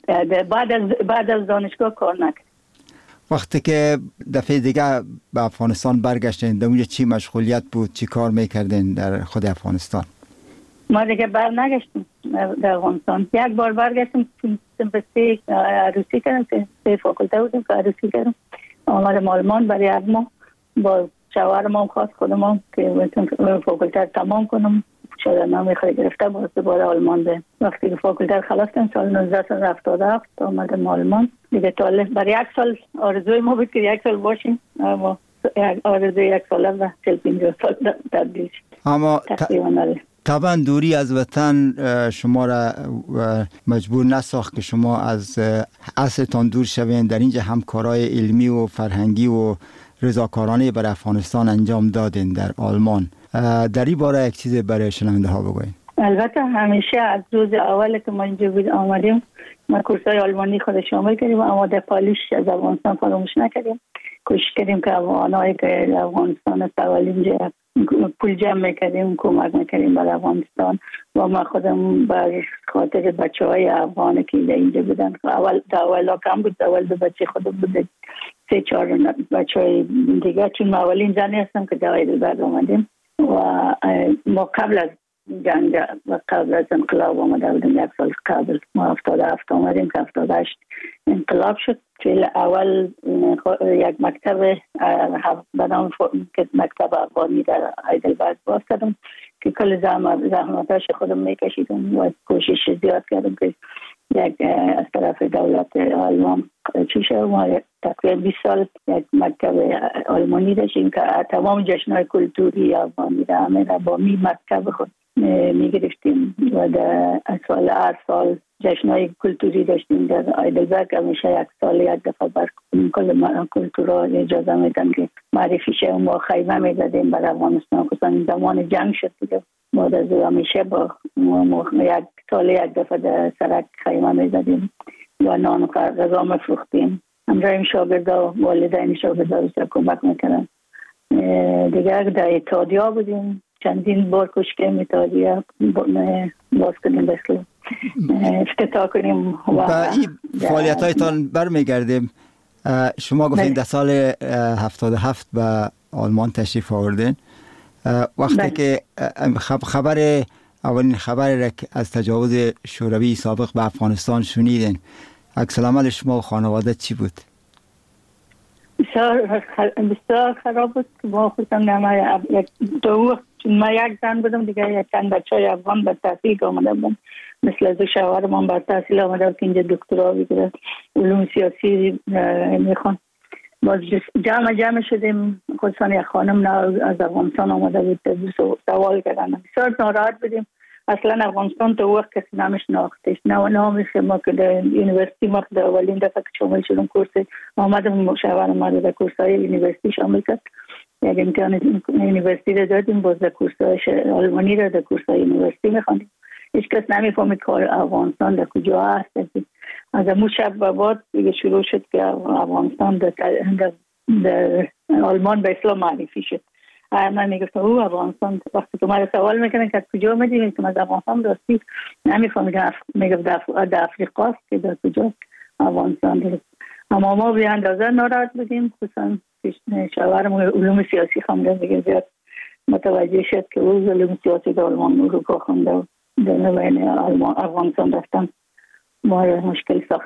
بعد از دانشگاه کار نکرد. وقتی که دفعه دیگه به افغانستان برگشتین در اونجا چی مشغولیت بود، چی کار میکردین در خود افغانستان؟ ما دیگه نگشتیم در افغانستان. 1 بار برگشتیم سمپستی عروسی کردم، 3 فاکولته بودیم که عروسی کردم. آمدم آلمان برای 1 ماه با شوهرم هم خواست خودم هم که فاکولته تمام کنم. شده نامی خیلی گرفته باز دوباره آلمان ده. وقتی که فاکولته خلاص کردم سال 1977 آمدم آلمان دیگه. برای 1 سال آرزوی ما بود که 1 سال باشیم، اما آرزوی 1 ساله و 45 سال تبدیل شد. اما طبعا دوری از وطن شما را مجبور نساخت که شما از اصلتان دور شوین. در اینجا همکارای علمی و فرهنگی و رضاکارانه برای افغانستان انجام دادین در آلمان. در این باره یک چیز برای شنونده ها بگوین. البته همیشه از روز اول که ما اینجا آمدیم ما کورسای آلمانی خود شامل کردیم، اما در پالیش از افغانستان فراموش نکردیم. کوشش کردیم که افغانایی که افغانستان استقلال اینجا پول جمع میکردیم، کمک میکردیم برای افغانستان. و ما خودم بر خاطر بچهای افغانی که اینجا بودن، اول کم بود، اول 2 بچه خودم بود، 3-4 بچهای دیگه، چون ما اولین زنی هستم که در هایدلبرگ آمدیم و ما قبل از جنگ و قبل از انقلاب آمده بودیم. 1 سال قبل ما 77 آمدیم که 78 انقلاب شد. چون اول یک مکتب به نام مکتب افغانی در هایدلبرگ باز کردم که کل زحمتاش خودم میکشیدم و کوشش زیاد کردم که یک از طرف دولت آلمان چی شد. ما تقریبا 20 سال یک مکتب آلمانی داشتیم که تمام جشن‌های کلتوری افغانی را همه را با مکتب خود میگرفتیم و در هر سال جشن‌های کلتوری داشتیم در هایدلبرگ. همیشه 1 سال 1 دفعه بر کل کلتورها اجازه میدن که معرفی شه. ما خیمه میزدیم برای افغانستان، خصوصا زمان جنگ شد دیگه. بعد از همیشه با 1 سال 1 دفعه در سرک خیمه میزدیم و نان و غذا میفروختیم. همراهیم شاگردا و والدین شاگردا رو کمک میکردن. دیگه در اتحادیه بودیم، چندین بار کوشش کردیم اتحادیه باز کنیم، بسیار افتتاح کنیم. و این فعالیت هایتان برمیگردیم. شما گفتین در سال 77 به آلمان تشریف آوردین. وقتی که اولین خبر از تجاوز شوروی سابق به افغانستان شنیدین، عکس العمل شما و خانواده چی بود؟ بسیار خراب بود. ما خودم چون ما 1 زن بودم دیگه، چند بچهای افغان بر تحصیل آمده بودن، مثل از شوهرم هم بر تحصیل آمده بود که اینجا دکترا بگیره، علوم سیاسی میخوان. باز جمع شدیم، خصوصا یک خانم از افغانستان آمده بود، سوال کردن. بسیار ناراحت بودیم. اصلا افغانستان تو وقت کسی نامش ناختش، نامش ما که در یونیورسیتی ما در اولین دفعه که شامل شدم کورس آمدم، شوهرم ما در کورسای یونیورسیتی شامل کرد. یک امتحان یونیورسیتی رو دادیم، باز در کورسای آلمانی رو در کورسای یونیورسیتی میخواندیم. هیچ کس نمیفهمید که افغانستان در کجا هست. از امون شب و بعد دیگه شروع شد که افغانستان در آلمان به اسلام معرفی شد. من میگفتم او افغانستان، وقتی که من سوال میکنن که کجا میدیم که از افغانستان راستی نمیفهمید، میگفت در افریقا که در کجا افغانستان درست. اما ما به اندازه ناراحت بودیم، خصوصا شوهرم علوم سیاسی خونده، دیگه زیاد متوجه شد که او علوم سیاسی در آلمان اروپا خونده و در بین افغانستان رفتن ما را مشکل ساخت.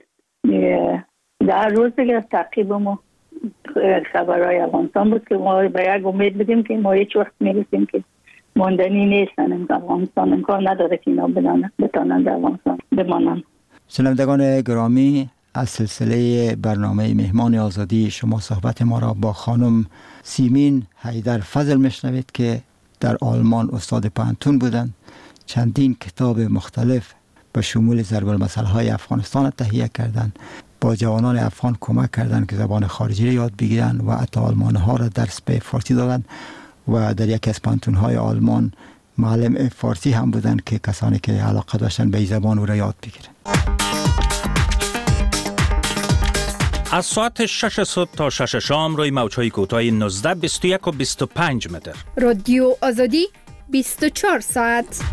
در روز دیگه تعقیب ما خبرهای افغانستان بود که ما به یک امید بدیم که ما هیچ وقت میرسیم که ماندنی نیستن. افغانستان امکان نداره که اینا بتانن در افغانستان بمانن. شنوندگان گرامی، از سلسله برنامه مهمان آزادی شما صحبت ما را با خانم سیمین حیدر فضل میشنوید که در آلمان استاد پانتون بودند. چندین کتاب مختلف به شمول ضرب المثل های افغانستان تهیه کردند. با جوانان افغان کمک کردند که زبان خارجی را یاد بگیرند و حتی آلمان ها را درس به فارسی دادند و در یکی از پانتون های آلمان معلم فارسی هم بودند که کسانی که علاقه داشتن به زبان او را یاد بگیرند. از ساعت 6 صبح تا 6 شام روی موج‌های کوتاه 19، 21 و 25 متر. رادیو آزادی 24 ساعت.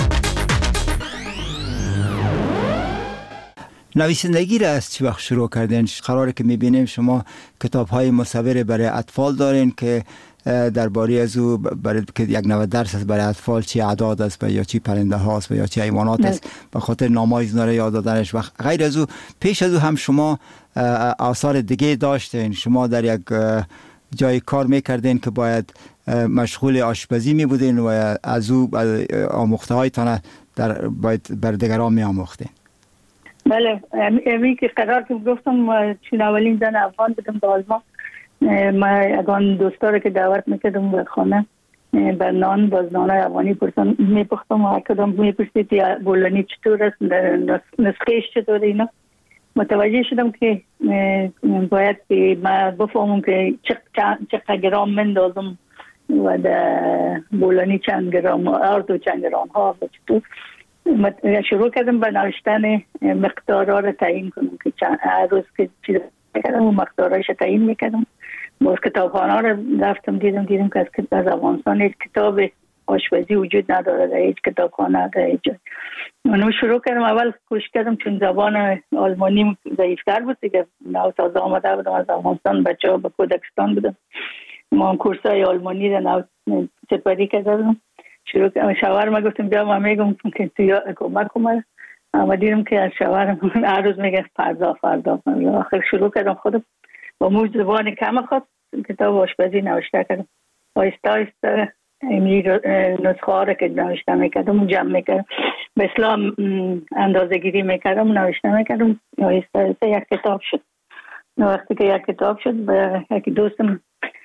نویسندگی را از چه وقت شروع کردین؟ قراره که میبینیم شما کتاب‌های مصور برای اطفال دارین که درباره از او برای که یک نوع درس است برای اطفال، چی اعداد است یا چی پرنده هاست یا چی حیوانات است، به خاطر نام‌های اینا را یاد دادنش. و غیر از او پیش از او هم شما آثار دیگه داشتین. شما در یک جای کار میکردین که باید مشغول آشپزی می بودین و از او آموخته هایتان باید بر دیگران می آموختین. بله، امی که قرار که گفتم چون اولین زن افغان بودم در آلمان، ما اگان دوستا رو که دعوت میکردم به خانه بر نان باز نانای افغانی میپختم و کدام میپرسید یا بولانی چطور است، نسخهش چطور اینا. متوجه شدم که باید که ما بفهمم که چقدر گرام مندازم و در بولانی چند گرام آرد و چند گرام ها و چطور. شروع کردم به نوشتن مقدارها رو تعیین کنم که هر روز که چیز کردم و مقدارهایش تعیین میکردم. باز کتابخانه رو رفتم دیدم که از افغانستان هیچ کتاب آشپزی وجود نداره در هیچ کتابخانه در هیچ جای. من شروع کردم، اول کوشش کردم چون زبان آلمانی ضعیف‌تر بود دیگه، نو تازه آمده بودم از افغانستان، بچه‌ها به کودکستان بودم، ما کورسای آلمانی رو نو سپری کردم. شروع کردم شوهرم گفتم بیا ما میگم که تو کمک کنم، اما دیدم که از شوهرم هر روز میگه فردا. آخر شروع کردم خودم با موج زبان کم خود کتاب آشپزی نوشته کردم. آهسته این نسخه ها را که نوشته میکردم جمع میکردم، به اسلام اندازه گیری میکردم، نوشته میکردم، آهسته یک کتاب شد. وقتی که یک کتاب شد به یک دوستم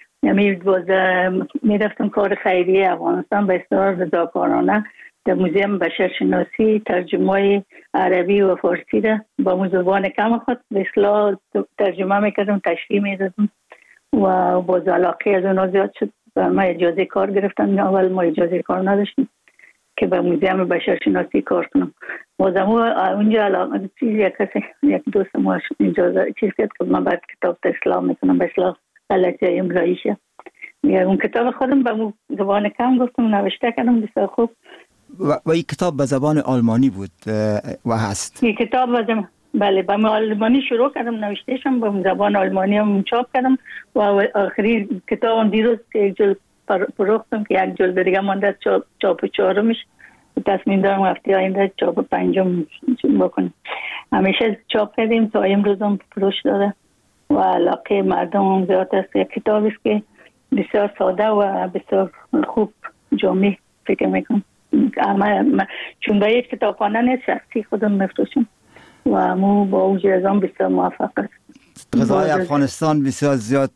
میرفتم کار خیریه افغانستان به اصطلاح رضاکارانه در موزیم بشرشناسی ترجمه عربی و فارسی را با زبان کم خود به اصطلاح ترجمه میکردم، تشریح میدادم و باز علاقه از اونا زیاد شد. ما اجازه کار گرفتن، اول ما اجازه کار نداشتیم که به موزیم بشرشناسی کار کنم. بازم اونجا علاقه یک دوست ما اجازه چیز کرد که من بعد کتاب اسلام میکنم، به اصطلاح غلطی املاییشه. اون کتاب خودم به زبان کم گفتم نوشته کردم، بسیار خوب. و این کتاب به زبان آلمانی بود و هست؟ این کتاب بله به آلمانی شروع کردم نوشتهشم، به زبان آلمانی هم چاپ کردم و آخری کتابم دیروز که یک جلد فروختم که یک جلد دیگه مانده چاپ چهارمش، تصمیم دارم هفته آینده چاپ پنجم بکنم. همیشه چاپ کردیم تا امروز هم فروش داره و علاقه مردم هم زیاد است. یک کتاب است که بسیار ساده و بسیار خوب جامع فکر میکنم. چون به یک کتابخانه نیست، شخصی خودم میفروشم و مو با وجود از آن بسیار موفق است. غذای افغانستان بسیار زیاد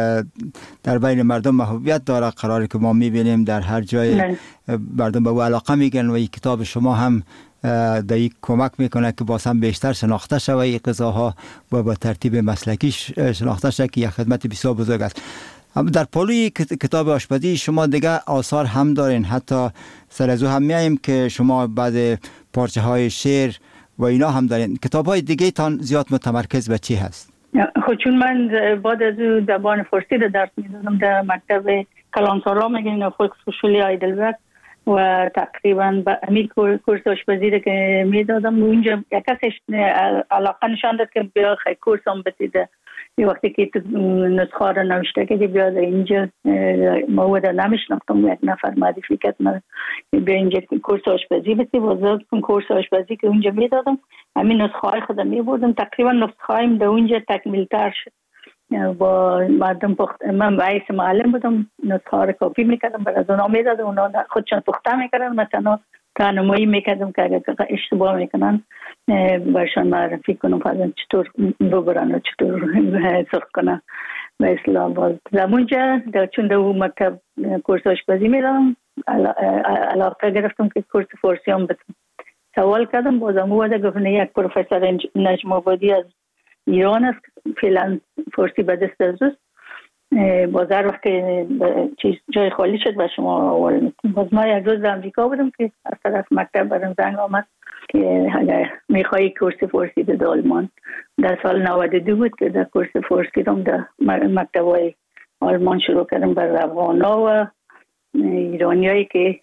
در بین مردم محبوبیت داره، قراره که ما میبینیم در هر جای مردم به او علاقه میگن و این کتاب شما هم در این کمک میکنه که باز هم بیشتر شناخته شود این غذاها و با ترتیب مسلکی شناخته شود که یک خدمت بسیار بزرگ است. در پالوی کتاب آشپزی شما دیگه آثار هم دارین، حتی سر از او هم میاییم که شما بعد پارچه های شعر و اینا هم دارین. کتاب های دیگه تان زیاد متمرکز به چی هست؟ خب چون من بعد از او زبان فارسی رو درس میدادم در مکتب کلانسارا میگن فولکسهوشولی هایدلبرگ و تقریبا به امید کورس آشپزی رو که میدادم اونجا یک کسش علاقه نشان داد که بیا خیلی کورس هم بسیده. یه وقتی که تو نسخه رو نوشته که بیا اینجا مواد نمیشناختم، یک نفر معرفی کرد من بیا اینجا کورس آشپزی بسی وزاد کن. کورس آشپزی که اونجا میدادم همین نسخه های خودم میبردم، تقریبا نسخه هایم در اونجا تکمیل تر شد. با مردم من باعث معلم بودم، نسخه ها رو کپی میکردم برای از اونا میدادم، اونا خودشان پخته میکردن، مثلا راهنمایی میکردم که اگر اشتباه میکنن برشان معرفی کنم فرضاً چطور ببرن و چطور سرخ کنن به اصطلاح. باز زمونجا چون در مکتب کورس آشپزی میرم علاقه گرفتم که کورس فارسی هم بتونم. سوال کردم بازم اومده گفت یک پروفسور نجم آبادی از ایران است فعلا فارسی به دست است، باز هر وقت چیز جای خالی شد به شما آورده میکنم. باز ما یک روز در امریکا بودم که از طرف مکتب برم زنگ آمد که اگر میخوایی کورس فارسی در آلمان. در سال 92 بود که در کورس فارسی رو در مکتبای آلمان شروع کردم بر افغانا و ایرانیایی که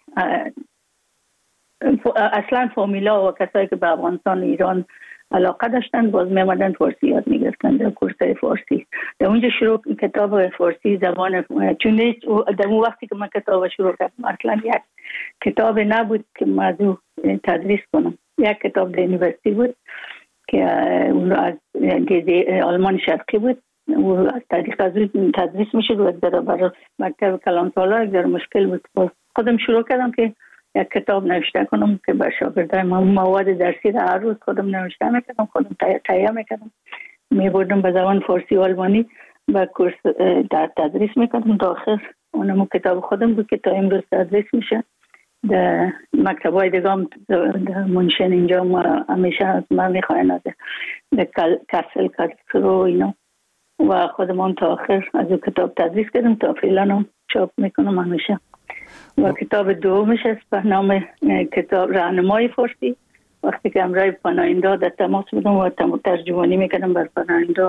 اصلا فامیلا و کسایی که به افغانستان ایران علاقه داشتن باز میمدن فارسی یاد میگرفتن در کورس فارسی. در اونجا شروع کتاب فارسی زبان، چون در اون وقتی که من کتاب شروع کردم اصلا یک کتاب نبود که موضوع تدریس کنم. یک کتاب در یونیورسیتی بود که اون از آلمان شرقی بود، و از طریق از تدریس میشد و در برای مکتب کلان سالار در مشکل بود. باز خودم شروع کردم که یک کتاب نوشته کنم که بر شاگردای من مواد درسی را هر روز خودم نوشته میکردم، خودم تهیه میکردم، میبردم به زبان فارسی و آلمانی و کورس در تدریس میکردم. تا آخر اونم کتاب خودم بود که تا امروز تدریس میشه. در مکتبای دیگه هم در منشن اینجا ما همیشه از من میخواین در کسل کسرو اینا و خودم هم تا آخر از اون کتاب تدریس کردم تا فعلا هم چاپ میکنم همیشه. و کتاب دومش است به نام کتاب راهنمای فارسی. وقتی که امرای پناهنده در تماس بودم و ترجمانی میکردم بر پناهنده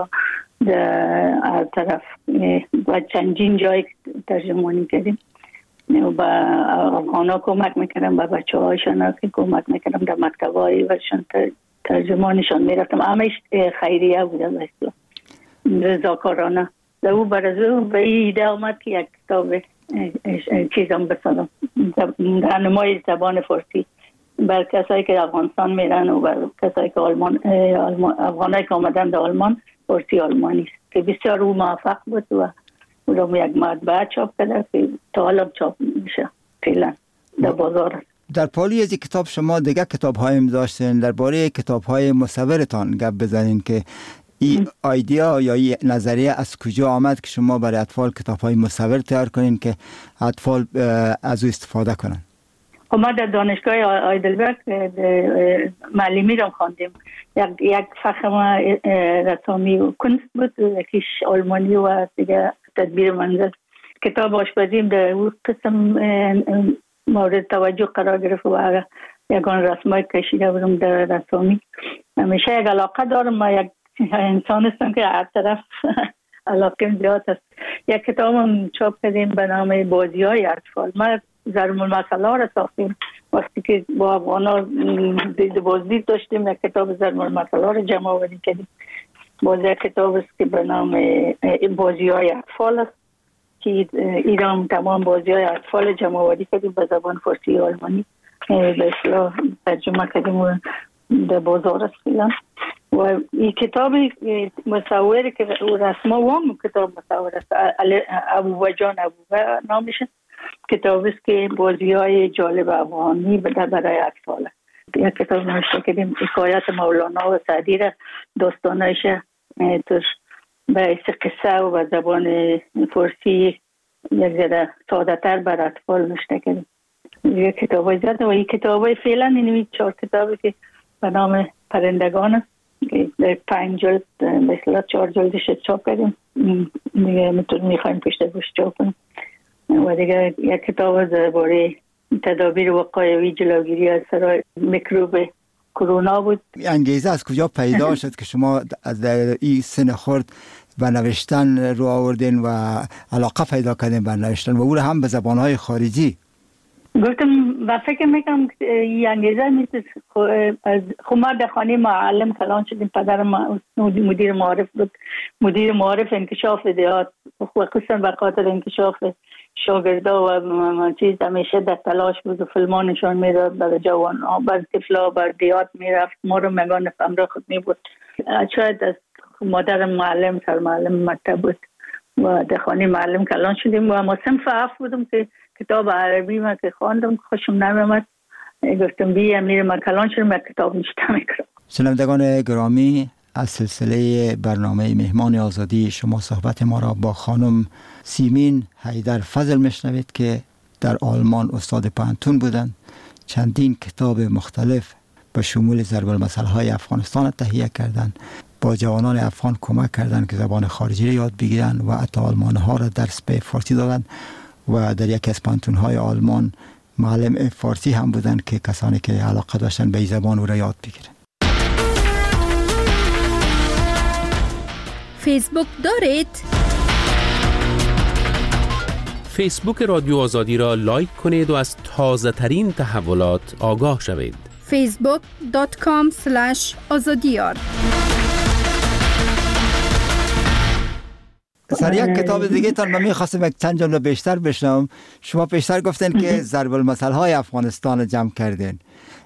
در طرف و چندین جای ترجمانی کردیم و با افغانا کمک میکردم، با بچه هایشان کمک میکردم، در مکتبایی وشان ترجمانشان میرفتم. همش خیریه بودم مثلا رضاکارانه. در او برازو به ایده آمد که یک کتاب چیزم بسازم، راهنمای زبان فارسی بر کسایی که افغانستان میرن و بر کسایی که افغانایی که آمدن در آلمان فارسی آلمانی است که بسیار او موفق بود و اونم یک مطبعه چاپ کرده که تا حالا چاپ میشه فعلا در بازار. در پالی از کتاب شما دیگه کتاب هایم داشتین، درباره کتاب های مصورتان گپ بزنین که این ایده یا این نظریه از کجا آمد که شما برای اطفال کتاب های مصور تیار کنین که اطفال از او استفاده کنن؟ ما در دانشگاه آیدلبرگ معلمی رو خواندیم. یک فخم رسامی و کنست بود، یکیش آلمانی و دیگه تدبیر منزل. کتاب آشپزیم در اون قسم مورد توجه قرار گرفت و یکان رسمای کشیده بودم در رسامی. همیشه یک علاقه دارم، ما یک انسان هستم که هر طرف علاقه زیاد است. یک کتاب هم چاپ کردیم به نام بازی های اطفال. ما ضرب المثل ها را ساختیم. وقتی که با افغانا بازدید داشتیم یک کتاب ضرب المثل ها را جمع آوری کردیم. باز یک کتاب است که به نام بازی های اطفال است که ایران تمام بازی های اطفال جمع آوری کردیم به زبان فارسی و آلمانی به اصطلاح ترجمه کردیم و در بازار است فعلا. و این کتاب مصوری که رسما وام کتاب مصور است، ابوبا جان ابوبا نامشه. کتاب است که بازی های جالب افغانی برای اطفال است. یک کتاب نوشته کردیم حکایت مولانا و سعدی را داستانایش توش به قصه و زبان فارسی یک ذره ساده تر بر اطفال نوشته کردیم. یک کتاب های زیاده و این کتاب های فعلا این 4 کتابی که به نام پرندگان است که در 5 جلد مثلا 4 جلدش چاپ کردیم، دیگه میخوایم پشت گوش چاپ کنیم. و دیگه یک کتاب درباره تدابیر وقایوی جلوگیری از سرای میکروب کرونا بود. انگیزه از کجا پیدا شد که شما از این سن خرد و نوشتن رو آوردین و علاقه پیدا کردین به نوشتن و او هم به زبانهای خارجی؟ گفتم و فکر میکنم این انگیزه نیست. خب ما در خانه معلم کلان شدیم. پدرم مدیر معارف بود، مدیر معارف انکشاف دیات، خصوصا به خاطر انکشاف شاگردا و چیز همیشه در تلاش بود و فیلم‌ها نشان میداد برای جوان‌ها، برای طفلا، برای دیات میرفت. ما رو مگان همراه خود میبود. شاید از مادرم معلم سرمعلم مکتب بود و در خانه معلم کلان شدیم و ما صنف 7 بودم که کتاب عربی من که خواندم خوشم نمیامد. گفتم بیا میرم کلان شدم یک کتاب نوشته میکنم. شنوندگان گرامی، از سلسله برنامه مهمان آزادی شما صحبت ما را با خانم سیمین حیدر فضل میشنوید که در آلمان استاد پانتون بودند. چندین کتاب مختلف به شمول ضرب المثل‌های افغانستان تهیه کردند. با جوانان افغان کمک کردند که زبان خارجی را یاد بگیرند و حتی آلمان‌ها را درس به فارسی دادند و در یکی از پانتون‌های آلمان معلم فارسی هم بودند که کسانی که علاقه داشتن به این زبان او را یاد بگیرند. فیسبوک دارید؟ فیسبوک رادیو آزادی را لایک کنید و از تازه ترین تحولات آگاه شوید. facebook.com/azadiyar. سر یک کتاب دیگه تان من می‌خواستم یک چند جمله بیشتر بشنوم. شما پیشتر گفتین که ضرب المثل‌های افغانستان جمع کردین.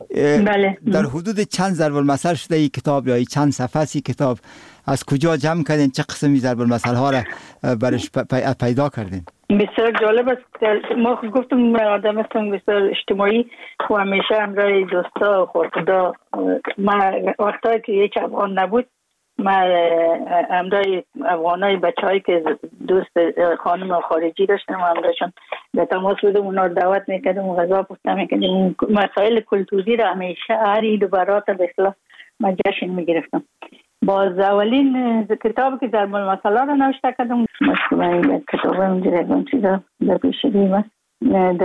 بله. در حدود چند ضرب المثل شده این کتاب یا چند صفحه ای کتاب؟ از کجا جمع کردین؟ چه قسمی ضرب المثل‌ها را برش پیدا کردین؟ بسیار جالب است. ما گفتم آدم هستم بسیار اجتماعی و همیشه همراه دوستا و خورخدا. ما وقتایی که یک افغان نبود ما همراه افغانای بچه‌هایی که دوست خانم خارجی داشتم و همراهشون به تماس بودم، اونا رو دعوت میکردم و غذا پخته میکردم. مسائل کلتوری را همیشه هر عید و برات به اصطلاح ما جشن میگرفتم. باز اولین کتابی که ضرب المثل را نوشته کردم مشکومه یک کتاب اونجا چیزا در پیش دیمه در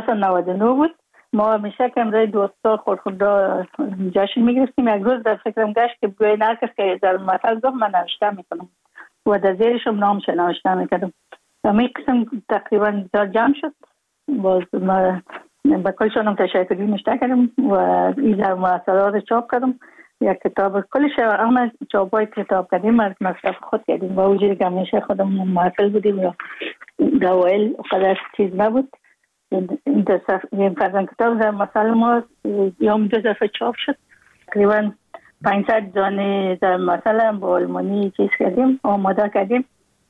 1999 بود. ما همیشه که امروز دوستا خورخدا جشن میگرفتیم. یک روز در فکرم گشت که بگوین هر کس که ضرب المثل گفت من نوشته میکنم و در زیرشم نامش نوشته میکردم. همین قسم تقریبا جمع شد. باز ما با کلشانم تشکری نوشته کردم و این ضرب المثل را چاپ کردم. یک کتاب کلش همه چاپای کتاب کردیم از مصرف خود کردیم و وجودی که همیشه خودم محفل بودیم یا دوائل قدر چیز نبود. این فرزن کتاب در مثل ما یوم 2 دفعه چاپ شد. تقریبا 500 دانه در مثل هم با آلمانی چیز کردیم، آماده کردیم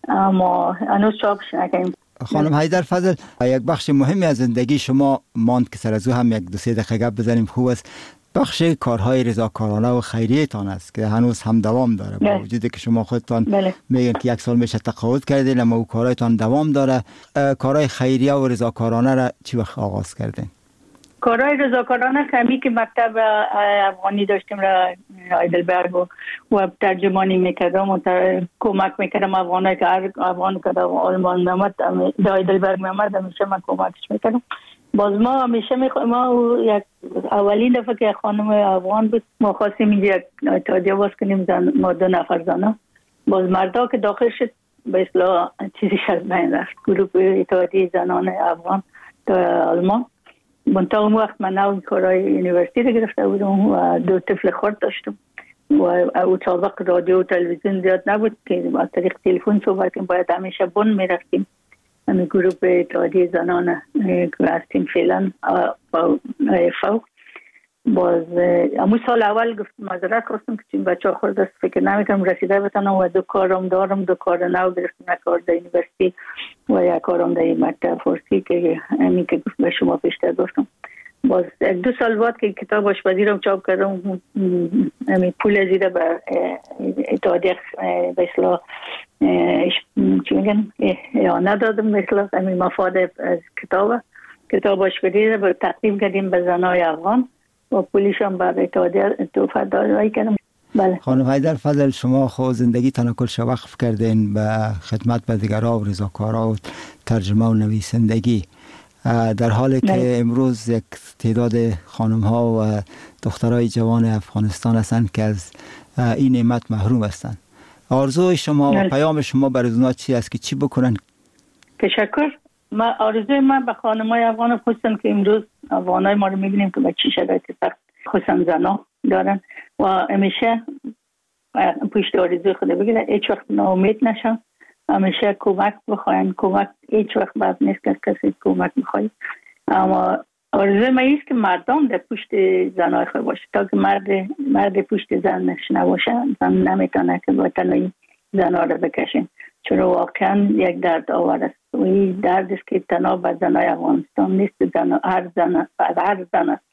اما هنوز چاپش نکردیم. خانم حیدر فضل، یک بخش مهمی از زندگی شما ماند که سر از او هم یک 2-3 دقیقه گپ بزنیم خوب است. بخش کارهای رضاکارانه و خیریه تان است که هنوز هم دوام داره. با وجودی که شما خودتان میگن که 1 سال میشه تقاعد کردین اما او کارهایتان دوام داره. کارهای خیریه و رضاکارانه را چی وقت آغاز کردین؟ کارهای رضاکارانه کمی که مکتب افغانی داشتیم را هایدلبرگ و ترجمانی میکردم و کمک میکردم افغانایی که هر افغان که آلمان میامد در هایدلبرگ میامد همیشه من کمکش میکردم. باز ما همیشه ما یک اولین دفعه که خانم افغان بود ما خواستیم اینجا یک اتحادیه باز کنیم ما 2 نفر زنه. باز مردا که داخل شد به اصطلاح چیزی از بین رفت. گروه اتحادیه زنان افغان در آلمان. منطقه اون وقت من نو کارهای یونیورسیتی رو گرفته بودم و 2 طفل خرد داشتم و او سابق رادیو و تلویزیون زیاد نبود که با طریق تلفن صحبت کنیم. باید همیشه بن میرفتیم. همین گروه اتحادیه زنان که هستیم فعلا فوق. باز امو سال اول گفت معذرت خواستم که چون بچه ها خورد است فکر نمیکنم رسیده بتانم و 2 کارم دارم. 2 کار نو گرفتم، یک کار در یونیورسیتی و یک کارم در مکتب فارسی که همین که به شما پیشتر گفتم. باز 2 سال بعد که کتاب آشپزی رو چاپ کردم همین پول زیده به اتحادیه به اصطلاح چی میگن اعانه دادم مثلا همین مفاد از کتاب آشپزی رو تقدیم کردیم به زنای افغان و پولیش هم بر اتحادیه توفیق دادایی کردم. بله. خانم حیدر فضل، شما خود زندگی تان کلش وقف کردین به خدمت به دیگرها و رضاکارها و ترجمه و نویسندگی، در حالی که امروز یک تعداد خانم ها و دخترای جوان افغانستان هستند که از این نعمت محروم هستند. آرزوی شما و پیام شما برای اونا چی است که چی بکنن؟ تشکر. آرزوی من به خانمای افغان خصوصا که امروز افغانای ما رو میبینیم که به چی شرایط سخت خصوصا زنا دارن و همیشه پشت آرزوی خود بگیرن، هیچ وقت ناامید نشن، همیشه کمک بخواین. کمک هیچ وقت بد نیست که کسی کمک بخواید. اما آرزوی من است که مردم در پشت زنای خود باشه تا که مرد پشت زنش نباشه زن نمیتونه که با تنهایی زنها رو بکشین، چون واقعا یک درد آور است و این درد است که تنها به زنای افغانستان نیست، هر زن است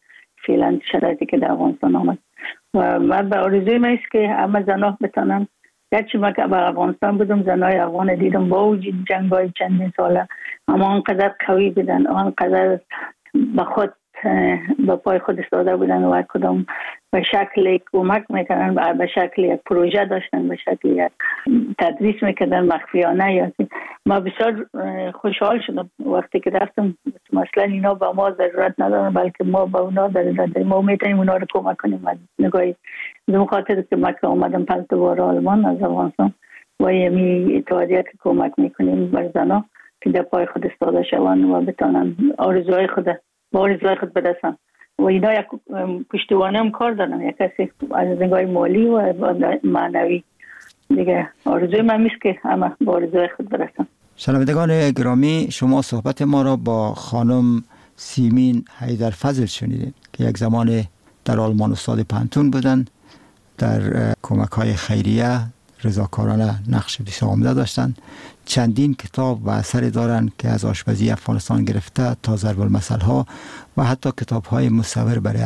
فعلا شرایطی که در افغانستان آمد و من به آرزوی من است که همه زنها بتانن، گرچه من که به افغانستان بودم زنای افغان دیدم با وجود جنگ‌های چندین ساله اما آنقدر قوی بودن، آنقدر به خود با پای خود ایستاده بودن و کدام به شکل کمک میکنن، به شکل یک پروژه داشتن، به شکل یک تدریس میکردن مخفیانه. یا ما بسیار خوشحال شدم وقتی که رفتم. مثلا اینا با ما ضرورت ندارن بلکه ما با اونا ضرورت داریم، ما میتونیم اونا رو کمک کنیم. نگاهی به خاطر که ما که اومدم 5 بار آلمان از افغانستان و یمی اتحادیه که کمک میکنیم بر زنا که در پای خود ایستاده شوند و بتونن آرزوهای خود برسن و اینا یک پشتوانه هم کار دارن، یک کسی از نگاه مالی و معنوی. دیگه آرزوی من میست که همه با آرزوی خود برسن. شنوندگان گرامی، شما صحبت ما را با خانم سیمین حیدرفضل شنیدید که یک زمان در آلمان استاد پانتون بودند، در کمک‌های خیریه رضاکارانه نقش بسیار عمده داشتند. چندین کتاب و اثری دارند که از آشپزی افغانستان گرفته تا ضرب المثل‌ها و حتی کتاب‌های مصور برای